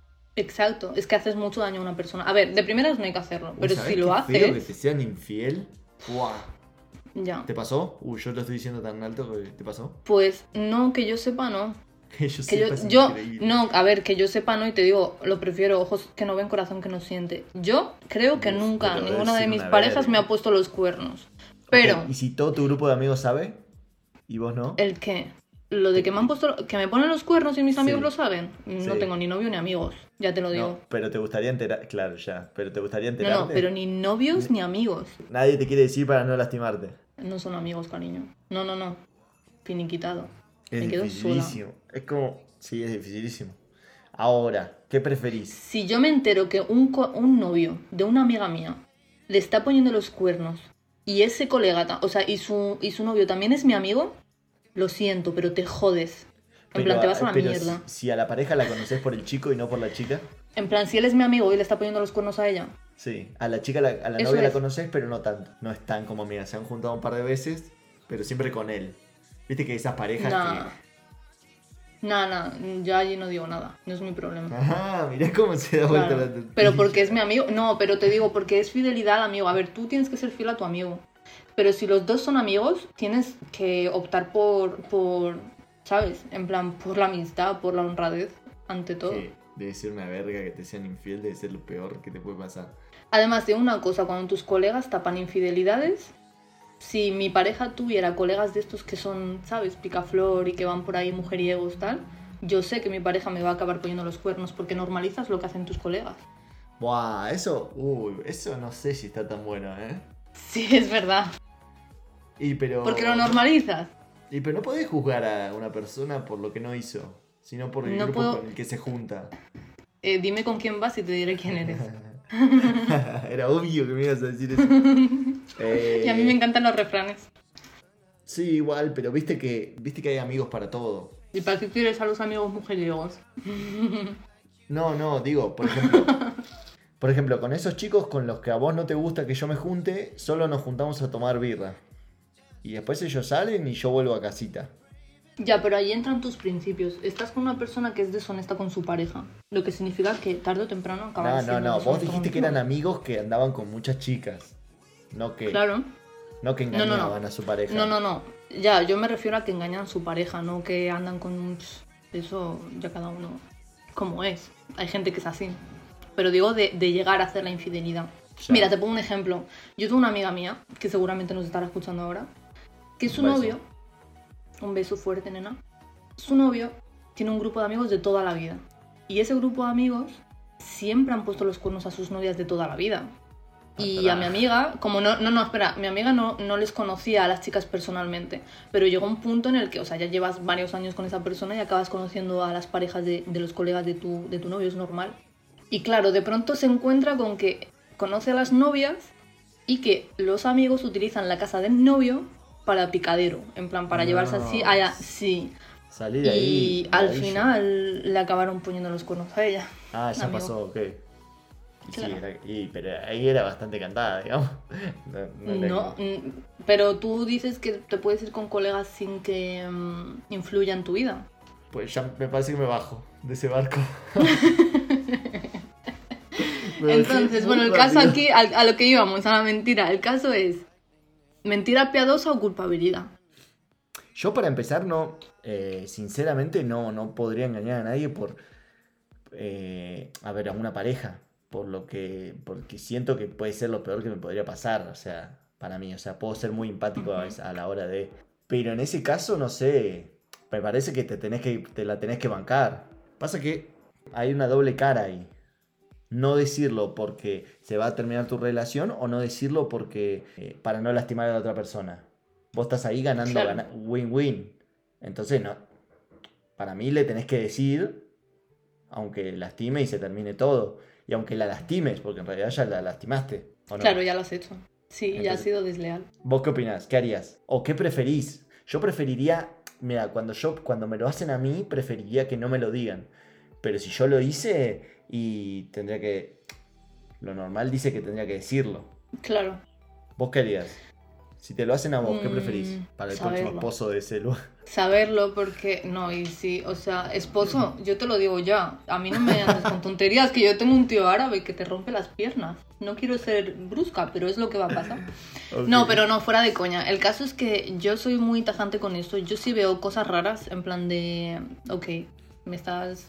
Exacto. Es que haces mucho daño a una persona. A ver, de primeras no hay que hacerlo. Uy, Pero ¿sabés si qué lo feo que haces... te sean infiel? ¡Buah! Ya. ¿Te pasó? Uy, yo lo estoy diciendo tan alto que te pasó. Pues no, que yo sepa, no. Que yo Que yo, sepa, es yo, increíble. no, a ver, que yo sepa no y te digo, lo prefiero, ojos que no ven, corazón que no siente. Yo creo que Uf, nunca pero ninguna debe de ser mis una parejas verga. me ha puesto los cuernos. Pero, Ok, ¿y si todo tu grupo de amigos sabe? ¿Y vos no? ¿el qué? Lo de que me han puesto, que me ponen los cuernos y mis amigos Sí. lo saben. No Sí. tengo ni novio ni amigos, ya te lo digo. No, pero te gustaría enterar... Claro, ya. Pero te gustaría No, enterarte. no, pero ni novios ni amigos. Nadie te quiere decir para no lastimarte. No son amigos, cariño. No, no, no. Finiquitado. Es Me quedo sola. dificilísimo. Es como... Sí, es dificilísimo. Ahora, ¿qué preferís? Si yo me entero que un, co- un novio de una amiga mía le está poniendo los cuernos y ese colega, ta- o sea, y su, y su novio también es mi amigo, lo siento, pero te jodes. En Pero, plan, te vas a la pero mierda. Si, si a la pareja la conoces por el chico y no por la chica... En plan, si él es mi amigo y le está poniendo los cuernos a ella. Sí, a la chica, la- a la Eso novia la es. conoces, pero no tanto. No es tan como amiga. Se han juntado un par de veces, pero siempre con él. Viste que esas parejas Nah. Nah, nah, yo allí no digo nada. No es mi que... problema. Ajá, mirá cómo se da vuelta Claro. la tortilla. Pero porque es mi amigo. No, pero te digo, porque es fidelidad al amigo. A ver, tú tienes que ser fiel a tu amigo. Pero si los dos son amigos, tienes que optar por, por ¿sabes? En plan, por la amistad, por la honradez, ante todo. Sí, debe ser una verga que te sean infiel, debe ser lo peor que te puede pasar. Además de una cosa, cuando tus colegas tapan infidelidades, si mi pareja tuviera colegas de estos que son, ¿sabes? Picaflor y que van por ahí mujeriegos, tal, yo sé que mi pareja me va a acabar poniendo los cuernos porque normalizas lo que hacen tus colegas. Buah, eso, uy, eso no sé si está tan bueno, ¿eh? Sí, es verdad. Y pero... Porque lo normalizas. Y pero no podés juzgar a una persona por lo que no hizo, sino por el No grupo puedo- con el que se junta. Eh, dime con quién vas y te diré quién eres. Era obvio que me ibas a decir eso. Eh, Y a mí me encantan los refranes. Sí, igual, pero viste que, viste que hay amigos para todo. ¿Y para qué quieres a los amigos mujeriegos? No, no, digo, por ejemplo, por ejemplo, con esos chicos con los que a vos no te gusta que yo me junte, solo nos juntamos a tomar birra. Y después ellos salen y yo vuelvo a casita. Ya, pero ahí entran tus principios. Estás con una persona que es deshonesta con su pareja. Lo que significa que tarde o temprano No, acabarás no, siendo no, vos deshonesto dijiste que contigo. eran amigos que andaban con muchas chicas. No que, Claro. no que No, no, engañaban no. a su pareja. No, no, no. Ya, yo me refiero a que engañan a su pareja, no que andan con... pff, Eso ya cada uno como es. Hay gente que es así. Pero digo de, de llegar a hacer la infidelidad. Ya. Mira, te pongo un ejemplo. Yo tengo una amiga mía, que seguramente nos estará escuchando ahora, que su Un beso. novio... Un beso fuerte, nena. Su novio tiene un grupo de amigos de toda la vida. Y ese grupo de amigos siempre han puesto los cuernos a sus novias de toda la vida. Y a mi amiga, como no, no, no, espera, mi amiga no, no les conocía a las chicas personalmente, pero llegó un punto en el que, o sea, ya llevas varios años con esa persona y acabas conociendo a las parejas de, de los colegas de tu, de tu novio, es normal. Y claro, de pronto se encuentra con que conoce a las novias y que los amigos utilizan la casa del novio para picadero, en plan, para No. llevarse así allá, sí. Salí de ahí. Y al maravilla. final le acabaron poniendo los cuernos a ella. Ah, ya amigo. pasó, ok. Sí, Claro. era- y, pero ahí era bastante cantada, digamos. No, no era No, que- mm, pero tú dices que te puedes ir con colegas sin que mm, influya en tu vida. Pues ya me parece que me bajo de ese barco. Me bajé Entonces, muy bueno, el caso rápido. aquí, a, a lo que íbamos, a la mentira. El caso es mentira piadosa o culpabilidad. Yo para empezar no, eh, sinceramente no, no podría engañar a nadie por, eh, a ver, a una pareja, por lo que, porque siento que puede ser lo peor que me podría pasar, o sea, para mí, o sea, puedo ser muy empático a, veces a la hora de, pero en ese caso no sé, me parece que te tenés que, te la tenés que bancar. Pasa que hay una doble cara ahí. No decirlo porque se va a terminar tu relación o no decirlo porque eh, para no lastimar a la otra persona. Vos estás ahí ganando, Claro. gana- win-win. Entonces, no. Para mí le tenés que decir, aunque lastime y se termine todo. Y aunque la lastimes, porque en realidad ya la lastimaste. ¿O no? Claro, ya lo has hecho. Sí, ya has Entonces- sido desleal. ¿Vos qué opinás? ¿Qué harías? ¿O qué preferís? Yo preferiría, mira, cuando, yo, cuando me lo hacen a mí, preferiría que no me lo digan. Pero si yo lo hice y tendría que... Lo normal dice que tendría que decirlo. Claro. ¿Vos qué harías? Si te lo hacen a vos, ¿qué Mm, preferís? Para el próximo saberlo. esposo de ese lugar. Saberlo porque, no, y sí, o sea, esposo, yo te lo digo ya, a mí no me andes con tonterías, que yo tengo un tío árabe que te rompe las piernas. No quiero ser brusca, pero es lo que va a pasar. Ok. No, pero no, fuera de coña. El caso es que yo soy muy tajante con esto. Yo sí veo cosas raras, en plan de, ok, me estás...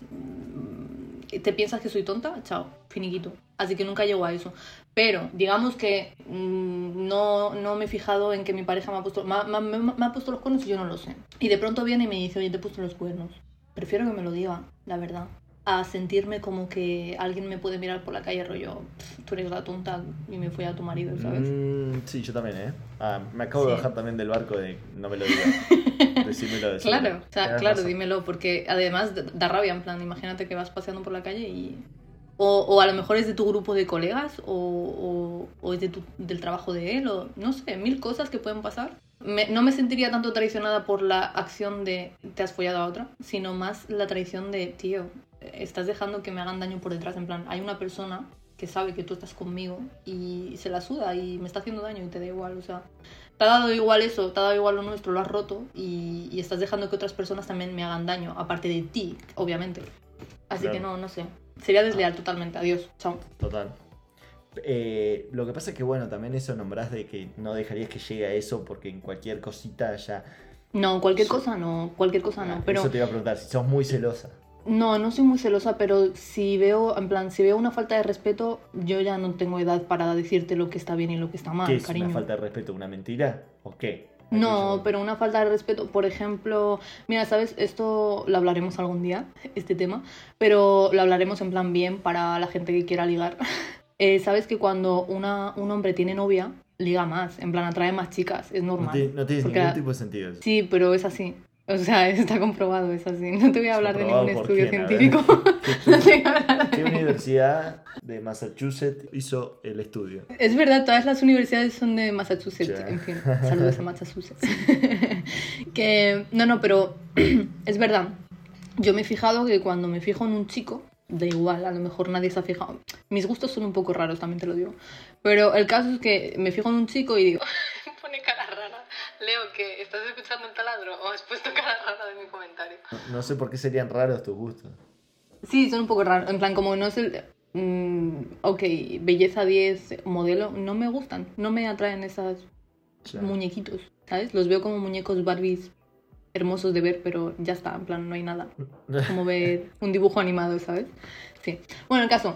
¿Te piensas que soy tonta? Chao, finiquito. Así que nunca llego a eso. Pero, digamos que mmm, no, no me he fijado en que mi pareja me ha puesto, me, ha- me- me- me ha puesto los cuernos y yo no lo sé. Y de pronto viene y me dice, oye, te he puesto los cuernos. Prefiero que me lo diga, la verdad. A sentirme como que alguien me puede mirar por la calle rollo, "Pff, tú eres la tonta y me fui a tu marido, ¿sabes? Mm, sí, yo también, ¿eh? Ah, me acabo de Sí. bajar también del barco de no me lo digas. Decímelo, decímelo. Claro, o sea, Tenés claro, razón. dímelo, porque además da da rabia, en plan, imagínate que vas paseando por la calle y... O, o a lo mejor es de tu grupo de colegas, o, o, o es de tu, del trabajo de él, o no sé, mil cosas que pueden pasar. Me- no me sentiría tanto traicionada por la acción de te has follado a otra, sino más la traición de, tío, estás dejando que me hagan daño por detrás, en plan, hay una persona que sabe que tú estás conmigo y se la suda y me está haciendo daño y te da igual, o sea... Te ha dado igual eso, te ha dado igual lo nuestro, lo has roto y, y estás dejando que otras personas también me hagan daño, aparte de ti, obviamente. Así Claro. que no, no sé. Sería desleal totalmente. Adiós. Chao. Total. Eh, lo que pasa es que, bueno, también eso nombrás de que no dejarías que llegue a eso porque en cualquier cosita ya... No, cualquier Sí. cosa no, cualquier cosa no. Pero Eso te iba a preguntar, si sos muy celosa. no, no soy muy celosa, pero si veo, en plan, si veo una falta de respeto, yo ya no tengo edad para decirte lo que está bien y lo que está mal, ¿Qué es cariño. una falta de respeto? ¿Una mentira? ¿O qué? No, pero una falta de respeto, por ejemplo, mira, ¿sabes? Esto lo hablaremos algún día, este tema, pero lo hablaremos en plan bien para la gente que quiera ligar. Eh, ¿sabes que cuando una, un hombre tiene novia, liga más, en plan atrae más chicas, es normal? No, tiene, no tienes Porque ningún la- tipo de sentido eso. Sí, pero es así. O sea, está comprobado, es así. No te voy a hablar de Comprobado ningún por estudio quién, a ver. científico. No te voy a hablar de- ¿Qué universidad de Massachusetts hizo el estudio? Es verdad, todas las universidades son de Massachusetts, Ya. en fin, saludos a Massachusetts. Que, no, no, pero es verdad. Yo me he fijado que cuando me fijo en un chico, da igual, a lo mejor nadie se ha fijado. Mis gustos son un poco raros, también te lo digo. Pero el caso es que me fijo en un chico y digo... Pone cara rara. Leo, ¿que estás escuchando el taladro o has puesto cara rara de mi comentario? No, no sé por qué serían raros tus gustos. Sí, son un poco raros. En plan, como no es el... mm, ok, belleza diez, modelo, no me gustan. No me atraen esos Ya. muñequitos, ¿sabes? Los veo como muñecos Barbies hermosos de ver, pero ya está, en plan, no hay nada. Como ver un dibujo animado, ¿sabes? Sí. Bueno, el caso,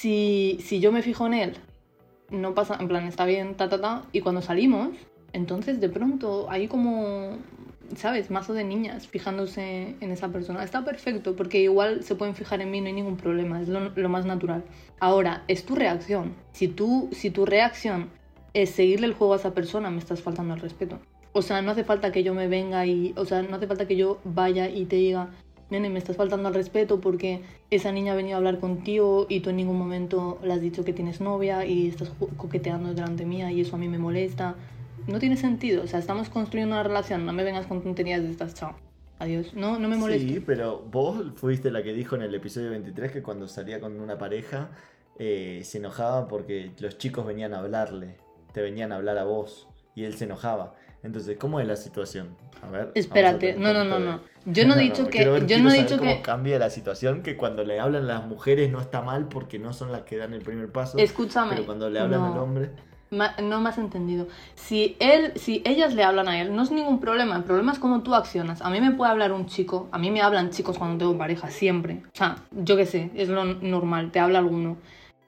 si, si yo me fijo en él, no pasa, en plan, está bien, ta, ta, ta, y cuando salimos, entonces de pronto hay como, ¿sabes? Mazo de niñas fijándose en esa persona. Está perfecto, porque igual se pueden fijar en mí, no hay ningún problema, es lo, lo más natural. Ahora, es tu reacción. Si tú, si tu reacción es seguirle el juego a esa persona, me estás faltando el respeto. O sea, no hace falta que yo me venga y... O sea, no hace falta que yo vaya y te diga, nene, me estás faltando al respeto porque esa niña ha venido a hablar contigo y tú en ningún momento le has dicho que tienes novia y estás ju- coqueteando delante mía y eso a mí me molesta. No tiene sentido. O sea, estamos construyendo una relación. No me vengas con tonterías de estas, chao. Adiós. No, no me molestes. Sí, pero vos fuiste la que dijo en el episodio veintitrés que cuando salía con una pareja eh, se enojaba porque los chicos venían a hablarle, te venían a hablar a vos y él se enojaba. Entonces, ¿cómo es la situación? A ver. Espérate, vamos a no, tener no, un no, poquito no. Yo no he de- dicho que... quiero ver- Yo quiero no he saber dicho cómo que... cambia la situación, que cuando le hablan a las mujeres no está mal porque no son las que dan el primer paso. Escúchame. Pero cuando le hablan no. al hombre... Ma- No me has entendido. Si él, si ellas le hablan a él, no es ningún problema. El problema es cómo tú accionas. A mí me puede hablar un chico, a mí me hablan chicos cuando tengo pareja, siempre. O sea, yo qué sé, es lo normal, te habla alguno.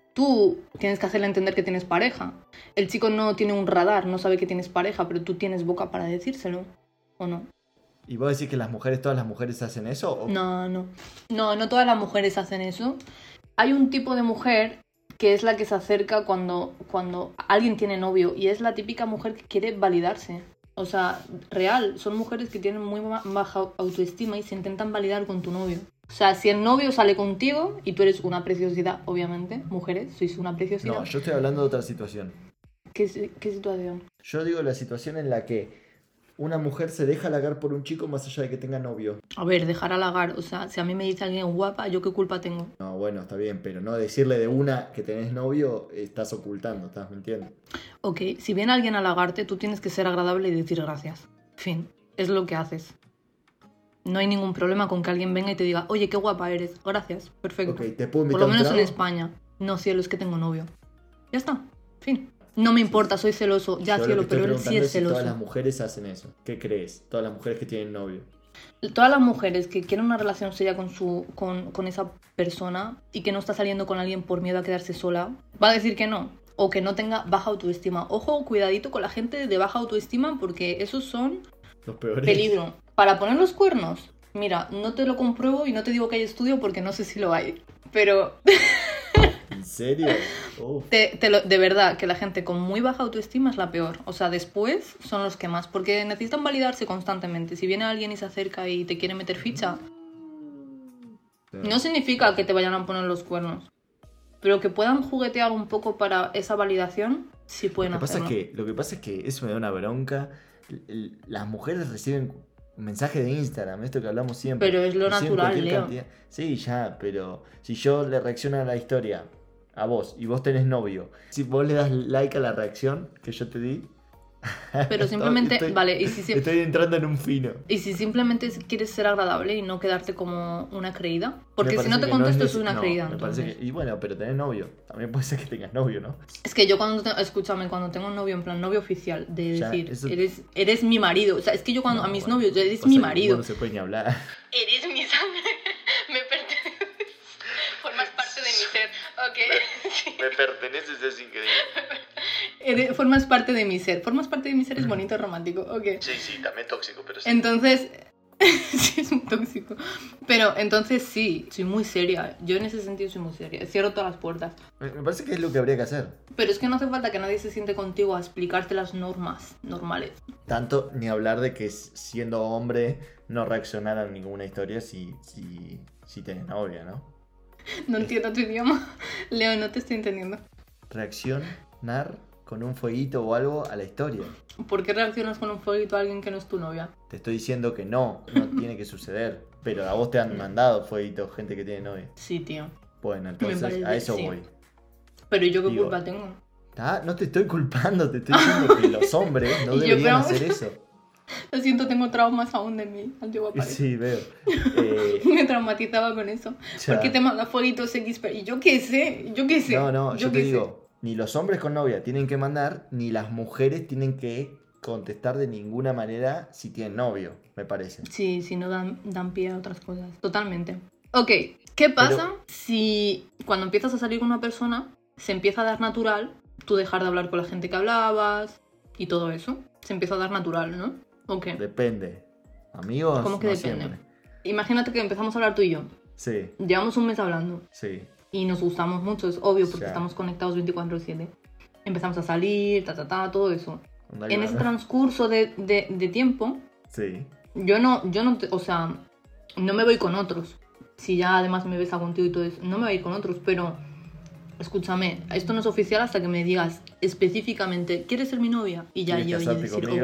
Tú tienes que hacerle entender que tienes pareja. El chico no tiene un radar, no sabe que tienes pareja, pero tú tienes boca para decírselo. ¿O no? ¿Y vos decís que las mujeres, todas las mujeres hacen eso? ¿O- No, no. No, no todas las mujeres hacen eso. Hay un tipo de mujer que es la que se acerca cuando, cuando alguien tiene novio y es la típica mujer que quiere validarse. O sea, real, son mujeres que tienen muy ba- baja autoestima y se intentan validar con tu novio. O sea, si el novio sale contigo y tú eres una preciosidad, obviamente, mujeres, sois una preciosidad. No, yo estoy hablando de otra situación. ¿Qué, si- qué situación? Yo digo la situación en la que una mujer se deja halagar por un chico más allá de que tenga novio. A ver, dejar halagar. O sea, si a mí me dice alguien guapa, ¿yo qué culpa tengo? No, bueno, está bien, pero no decirle de una que tenés novio, estás ocultando, estás mintiendo. Ok, si viene alguien a halagarte, tú tienes que ser agradable y decir gracias. Fin, es lo que haces. No hay ningún problema con que alguien venga y te diga, oye, qué guapa eres. Gracias, perfecto. Ok, ¿te puedo Por invitar lo a un menos en trago? España. No, cielo, es que tengo novio. Ya está, fin. No me importa, soy celoso. Ya, Yo lo cielo, que estoy pero él sí preguntando es si todas las celoso. mujeres hacen eso. ¿Qué crees? Todas las mujeres que tienen novio. Todas las mujeres que quieren una relación seria con, su, con, con esa persona y que no está saliendo con alguien por miedo a quedarse sola, va a decir que no. O que no tenga baja autoestima. Ojo, cuidadito con la gente de baja autoestima porque esos son Los peores. peligro. Para poner los cuernos, mira, no te lo compruebo y no te digo que hay estudio porque no sé si lo hay. Pero ¿En serio? Uf. te, te lo- de verdad que la gente con muy baja autoestima es la peor. O sea, después son los que más. Porque necesitan validarse constantemente. Si viene alguien y se acerca y te quiere meter ficha, no significa que te vayan a poner los cuernos. Pero que puedan juguetear un poco para esa validación, sí pueden Lo que, pasa es hacerlo. que, lo que pasa es que eso me da una bronca. L- l- Las mujeres reciben mensajes de Instagram, esto que hablamos siempre. Pero es lo Reciben natural, cualquier Leo. cantidad. Sí, ya, pero si yo le reacciono a la historia a vos y vos tenés novio, si vos le das like a la reacción que yo te di, Pero simplemente, estoy, vale, y si, si- estoy entrando en un fino. y si simplemente quieres ser agradable y no quedarte como una creída. Porque Me si no parece te que contesto, es soy una no, creída. me parece entonces. que- y bueno, pero tenés novio. También puede ser que tengas novio, ¿no? Es que yo cuando, te- escúchame, cuando tengo un novio, en plan novio oficial, de Ya, decir, eso- eres, eres mi marido. O sea, es que yo cuando No, a mis bueno, novios, yo, eres pasa mi que marido. uno no se puede ni hablar. Eres mi sangre, me perteneces, formas parte de mi ser. Ok, sí. Me perteneces, es increíble. Eres- formas parte de mi ser. Formas parte de mi ser es bonito, romántico. Ok. Sí, sí, también tóxico, pero sí. Entonces, sí, es un tóxico. Pero entonces sí, soy muy seria. Yo en ese sentido soy muy seria. Cierro todas las puertas. Me me parece que es lo que habría que hacer. Pero es que no hace falta que nadie se siente contigo a explicarte las normas normales. Tanto ni hablar de que s- siendo hombre no reaccionar a ninguna historia si, si, si tienes novia, ¿no? No entiendo tu idioma. Leo, no te estoy entendiendo. Reaccionar con un fueguito o algo a la historia. ¿Por qué reaccionas con un fueguito a alguien que no es tu novia? Te estoy diciendo que no, no tiene que suceder. Pero a vos te han mandado fueguitos gente que tiene novia. Sí, tío. Bueno, entonces parece, a eso sí. voy. Pero yo qué Digo, culpa tengo. Ah, no te estoy culpando, te estoy diciendo que los hombres no Y yo, deberían pero- hacer eso. Lo siento, tengo traumas aún de mi antigua pareja. Sí, veo. Eh, Me traumatizaba con eso. ya. ¿Por qué te manda fueguitos X? Pero- Y yo qué sé, yo qué sé. No, no, yo, te qué sé. digo, ni los hombres con novia tienen que mandar, ni las mujeres tienen que contestar de ninguna manera si tienen novio, me parece. Sí, si no dan, dan pie a otras cosas. Totalmente. Ok, ¿qué pasa Pero- si cuando empiezas a salir con una persona se empieza a dar natural tú dejar de hablar con la gente que hablabas y todo eso? Se empieza a dar natural, ¿no? ¿O qué? Depende. Amigos, ¿Cómo que no depende? siempre. Imagínate que empezamos a hablar tú y yo. Sí, Llevamos un mes hablando sí. y nos gustamos mucho, es obvio, porque Ya. estamos conectados veinticuatro siete. Empezamos a salir, ta, ta, ta, todo eso. Onda En que- ese transcurso de, de- de tiempo, Sí. yo no, yo no, te- o sea, no me voy con otros. Si ya además me besa contigo y todo eso, no me voy con otros, pero escúchame, esto no es oficial hasta que me digas específicamente, ¿quieres ser mi novia? Y ya ¿Quieres yo ya casarte decir, conmigo?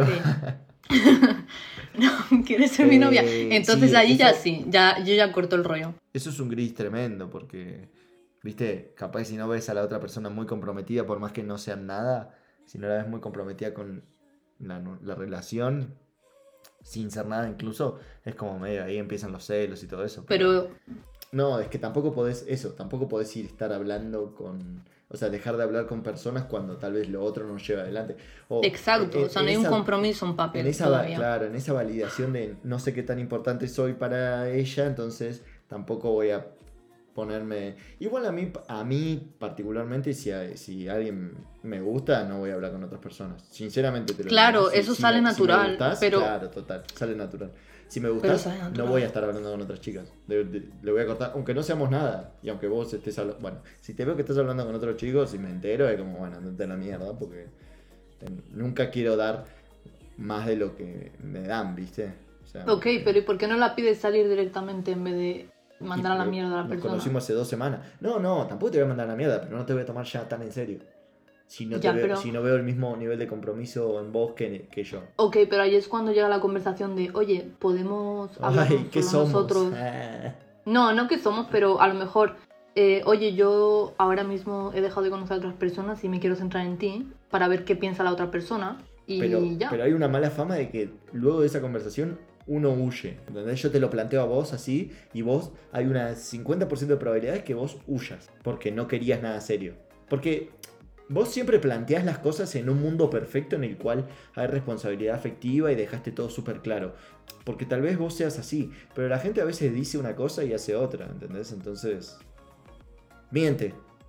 ok. No, ¿quieres ser mi Eh, novia? Entonces sí, ahí ya eso- sí, ya, yo ya corto el rollo. Eso es un gris tremendo porque, viste, capaz si no ves a la otra persona muy comprometida, por más que no sean nada, si no la ves muy comprometida con la, no- la relación, sin ser nada incluso, es como medio, ahí empiezan los celos y todo eso. Pero No, es que tampoco podés, eso, tampoco podés ir estar hablando con, o sea, dejar de hablar con personas cuando tal vez lo otro no lleva adelante. O, exacto, en- o sea, en no hay un esa- compromiso en papel En esa, va- todavía. claro, en esa validación de no sé qué tan importante soy para ella, entonces tampoco voy a ponerme... Igual a mí, a mí particularmente, si, a- si alguien me gusta, no voy a hablar con otras personas. Sinceramente te lo Claro, digo. Si- eso si sale me- si me natural, gustás, pero- Claro, total, sale natural. Si me Pero gustas, sale no natural. voy a estar hablando con otras chicas. Le, le- le voy a cortar, aunque no seamos nada. Y aunque vos estés hablando... Bueno, si te veo que estás hablando con otros chicos y me entero, es como, bueno, andate a la mierda, porque eh, nunca quiero dar más de lo que me dan, ¿viste? O sea, Ok, pero ¿y por qué no la pides salir directamente en vez de mandar a la y- mierda a la Nos persona? conocimos hace dos semanas. No, no, tampoco te voy a mandar a la mierda, pero no te voy a tomar ya tan en serio. Si no, te Ya, veo, pero- si no veo el mismo nivel de compromiso en vos que, que yo. Ok, pero ahí es cuando llega la conversación de, oye, podemos hablar Ay, ¿qué solo somos? nosotros. Ah. No, no que somos, pero a lo mejor, eh, oye, yo ahora mismo he dejado de conocer a otras personas y me quiero centrar en ti para ver qué piensa la otra persona y Pero, ya. pero hay una mala fama de que luego de esa conversación uno huye. ¿Entendés? Yo te lo planteo a vos así y vos hay una cincuenta por ciento de probabilidades que vos huyas porque no querías nada serio. Porque vos siempre planteás las cosas en un mundo perfecto en el cual hay responsabilidad afectiva y dejaste todo súper claro. Porque tal vez vos seas así, pero la gente a veces dice una cosa y hace otra, ¿entendés? Entonces, miente.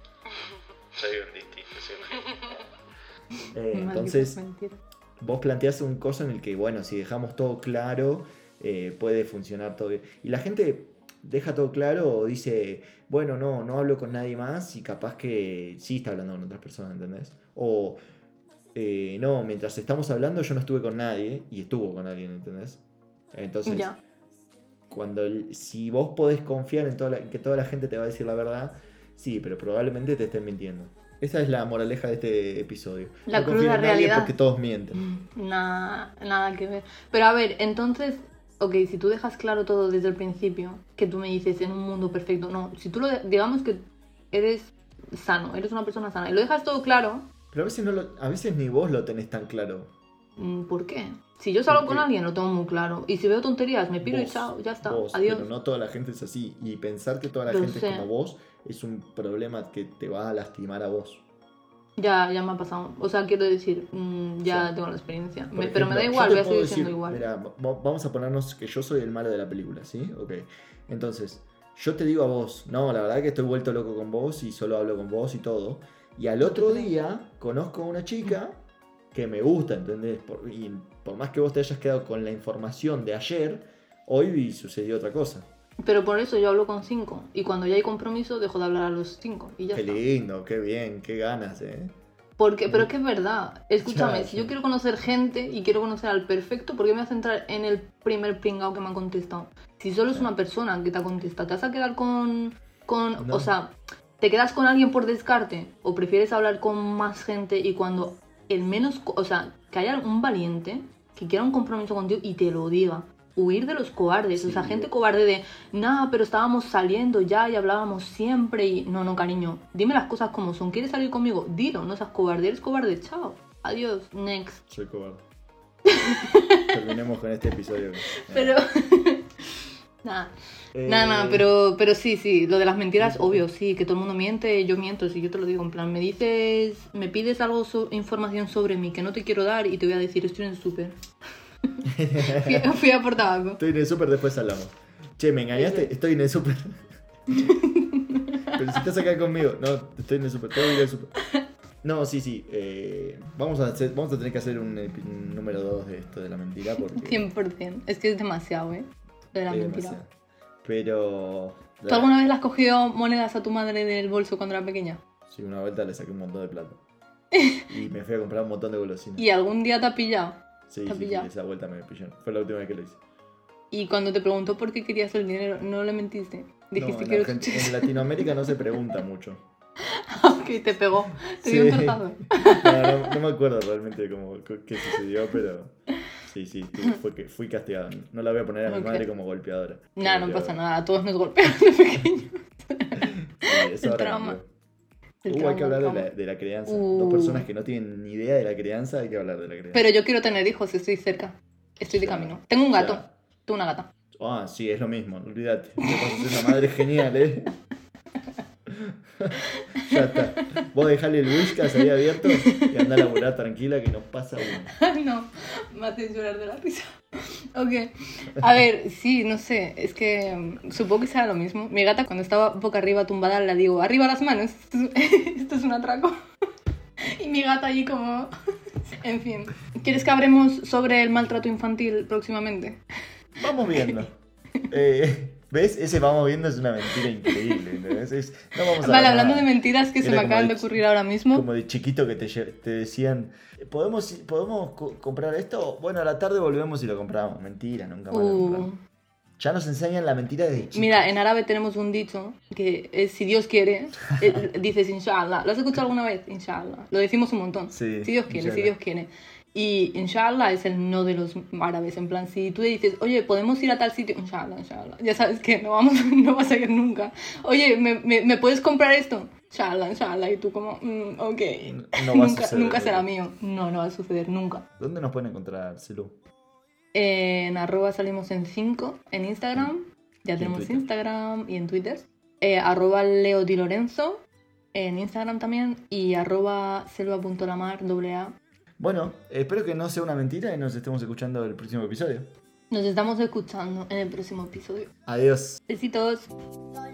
Soy un distinto, Eh, Malditas entonces, mentiras. vos planteás un cosa en el que, bueno, si dejamos todo claro, eh, puede funcionar todo bien. Y la gente deja todo claro o dice, bueno, no, no hablo con nadie más y capaz que sí está hablando con otras personas, ¿entendés? O, eh, no, mientras estamos hablando yo no estuve con nadie y estuvo con alguien, ¿entendés? Entonces, Ya. cuando el- si vos podés confiar en, toda la- en que toda la gente te va a decir la verdad, sí, pero probablemente te estén mintiendo. Esa es la moraleja de este episodio. La no confíes cruda en nadie realidad. porque todos mienten. Nada, nada que ver. Pero a ver, entonces, ok, si tú dejas claro todo desde el principio, que tú me dices en un mundo perfecto, no, si tú lo, de- digamos que eres sano, eres una persona sana, y lo dejas todo claro, Pero a veces, no lo- a veces ni vos lo tenés tan claro. mm, ¿por qué? Si yo salgo con Porque- alguien, lo tengo muy claro. Y si veo tonterías, me piro y Vos, chao, ya está, vos, adiós. Pero no toda la gente es así. Y pensar que toda la Lo gente sé. es como vos es un problema que te va a lastimar a vos. Ya, ya me ha pasado. O sea, quiero decir, mm, ya Sí. tengo la experiencia. Por Me- pero me da ejemplo, igual, yo voy te a puedo seguir siendo decir, igual. Mirá, va- vamos a ponernos que yo soy el malo de la película, ¿sí? Ok. Entonces, yo te digo a vos, no, la verdad que estoy vuelto loco con vos y solo hablo con vos y todo. Y al otro día conozco a una chica que me gusta, ¿entendés? Por, y por más que vos te hayas quedado con la información de ayer, hoy sucedió otra cosa. Pero por eso yo hablo con cinco. Y cuando ya hay compromiso, dejo de hablar a los cinco. Y ya qué está. lindo, qué bien, qué ganas, ¿eh? Porque, pero es que es verdad. Escúchame, Ya, si ya. yo quiero conocer gente y quiero conocer al perfecto, ¿por qué me vas a centrar en el primer pringao que me ha contestado? Si solo es Ya. una persona que te ha contestado, ¿te vas a quedar con... con No. O sea, ¿te quedas con alguien por descarte? ¿O prefieres hablar con más gente y cuando el menos... O sea, que haya un valiente que quiera un compromiso contigo y te lo diga? Huir de los cobardes, Sí, o sea, gente yo- cobarde de, nada, pero estábamos saliendo ya y hablábamos siempre y... No, no, cariño, dime las cosas como son. ¿Quieres salir conmigo? Dilo, no seas cobarde, eres cobarde, chao. Adiós, next. Soy cobarde. Terminemos con este episodio. Pero... nada, Eh, nada, nada, pero, pero sí, sí, lo de las mentiras, obvio, sí, que todo el mundo miente, yo miento, si yo te lo digo, en plan, me dices, me pides algo, so- información sobre mí que no te quiero dar y te voy a decir, estoy en el súper. fui, fui a por tabaco. Estoy en el súper, después hablamos. Che, ¿me engañaste? Estoy en el súper. Pero si estás acá conmigo. No, estoy en el súper, tengo que ir al súper. No, sí, sí. eh, vamos, a hacer, vamos a tener que hacer un, epi- un número dos de esto de la mentira porque... cien por ciento, es que es demasiado, ¿eh? Lo de la es mentira. demasiado. Pero... ¿Tú alguna vez le has cogido monedas a tu madre del bolso cuando era pequeña? Sí, una vuelta le saqué un montón de plata. Y me fui a comprar un montón de golosinas. ¿Y algún día te ha pillado? Sí, ¿Te ha sí, sí, pillado? esa vuelta me pilló. Fue la última vez que lo hice. Y cuando te preguntó por qué querías el dinero, no le mentiste. Dijiste No, que en, era Argent- en Latinoamérica no se pregunta mucho. Ok, te pegó. Te dio Sí. un tortazo. No, no, no me acuerdo realmente cómo, qué sucedió, pero sí, sí, tu- fue que fui castigado. No la voy a poner a mi Ok. madre como golpeadora. Nah, no Pero- pasa nada, a todos nos golpearon de pequeños. Sí, eso El ahora trauma. cambió. El Uh, hay trauma, que hablar el de la, trauma. de la crianza. Uh. Dos personas que no tienen ni idea de la crianza, hay que hablar de la crianza. Pero yo quiero tener hijos, estoy cerca. Estoy de Ya. camino. Tengo un gato. Ya. Tengo una gata. Ah, sí, es lo mismo, olvídate. Te vas a ser una madre genial, ¿eh? Ya está. Vos dejale el Whiskas ahí abierto y anda a laburar tranquila que nos pasa uno. No, me hace llorar de la risa. Ok. A ver, sí, no sé. Es que mm, supongo que será lo mismo. Mi gata, cuando estaba boca arriba tumbada, le digo, arriba las manos. Esto es, esto es un atraco. Y mi gata allí como... En fin. ¿Quieres que hablemos sobre el maltrato infantil próximamente? Vamos viendo. Eh, ¿Ves? Ese vamos viendo es una mentira increíble. ¿Entendés? Es- no vamos a Vale, ver hablando nada. de mentiras que se Era me como acaban de de ch- ocurrir ahora mismo. Como de chiquito que te, lle- te decían, ¿podemos, ¿podemos co- comprar esto? Bueno, a la tarde volvemos y lo compramos. Mentira, nunca más lo Uh, compramos. Ya nos enseñan la mentira desde chicos. Mira, en árabe tenemos un dicho que es si Dios quiere, eh, dices inshallah. ¿Lo has escuchado alguna vez? Inshallah. Lo decimos un montón. Sí, Si Dios quiere, si inshallah. Dios quiere. Y inshallah es el no de los árabes. En plan, si tú le dices, oye, ¿podemos ir a tal sitio? Inshallah, inshallah. Ya sabes que no, vamos, no vas a ir nunca. Oye, ¿me, me, ¿me puedes comprar esto? Inshallah, inshallah. Y tú como, mm, ok. No va a nunca, suceder, nunca será ¿no? mío. No, no va a suceder nunca. ¿Dónde nos pueden encontrar, Celu? En arroba salimos en cinco en Instagram. Ya en tenemos Twitter. Instagram y en Twitter. Eh, arroba Leo Di Lorenzo en Instagram también. Y arroba selva.lamar doble A. Bueno, espero que no sea una mentira y nos estemos escuchando el próximo episodio. Nos estamos escuchando en el próximo episodio. Adiós. Besitos. No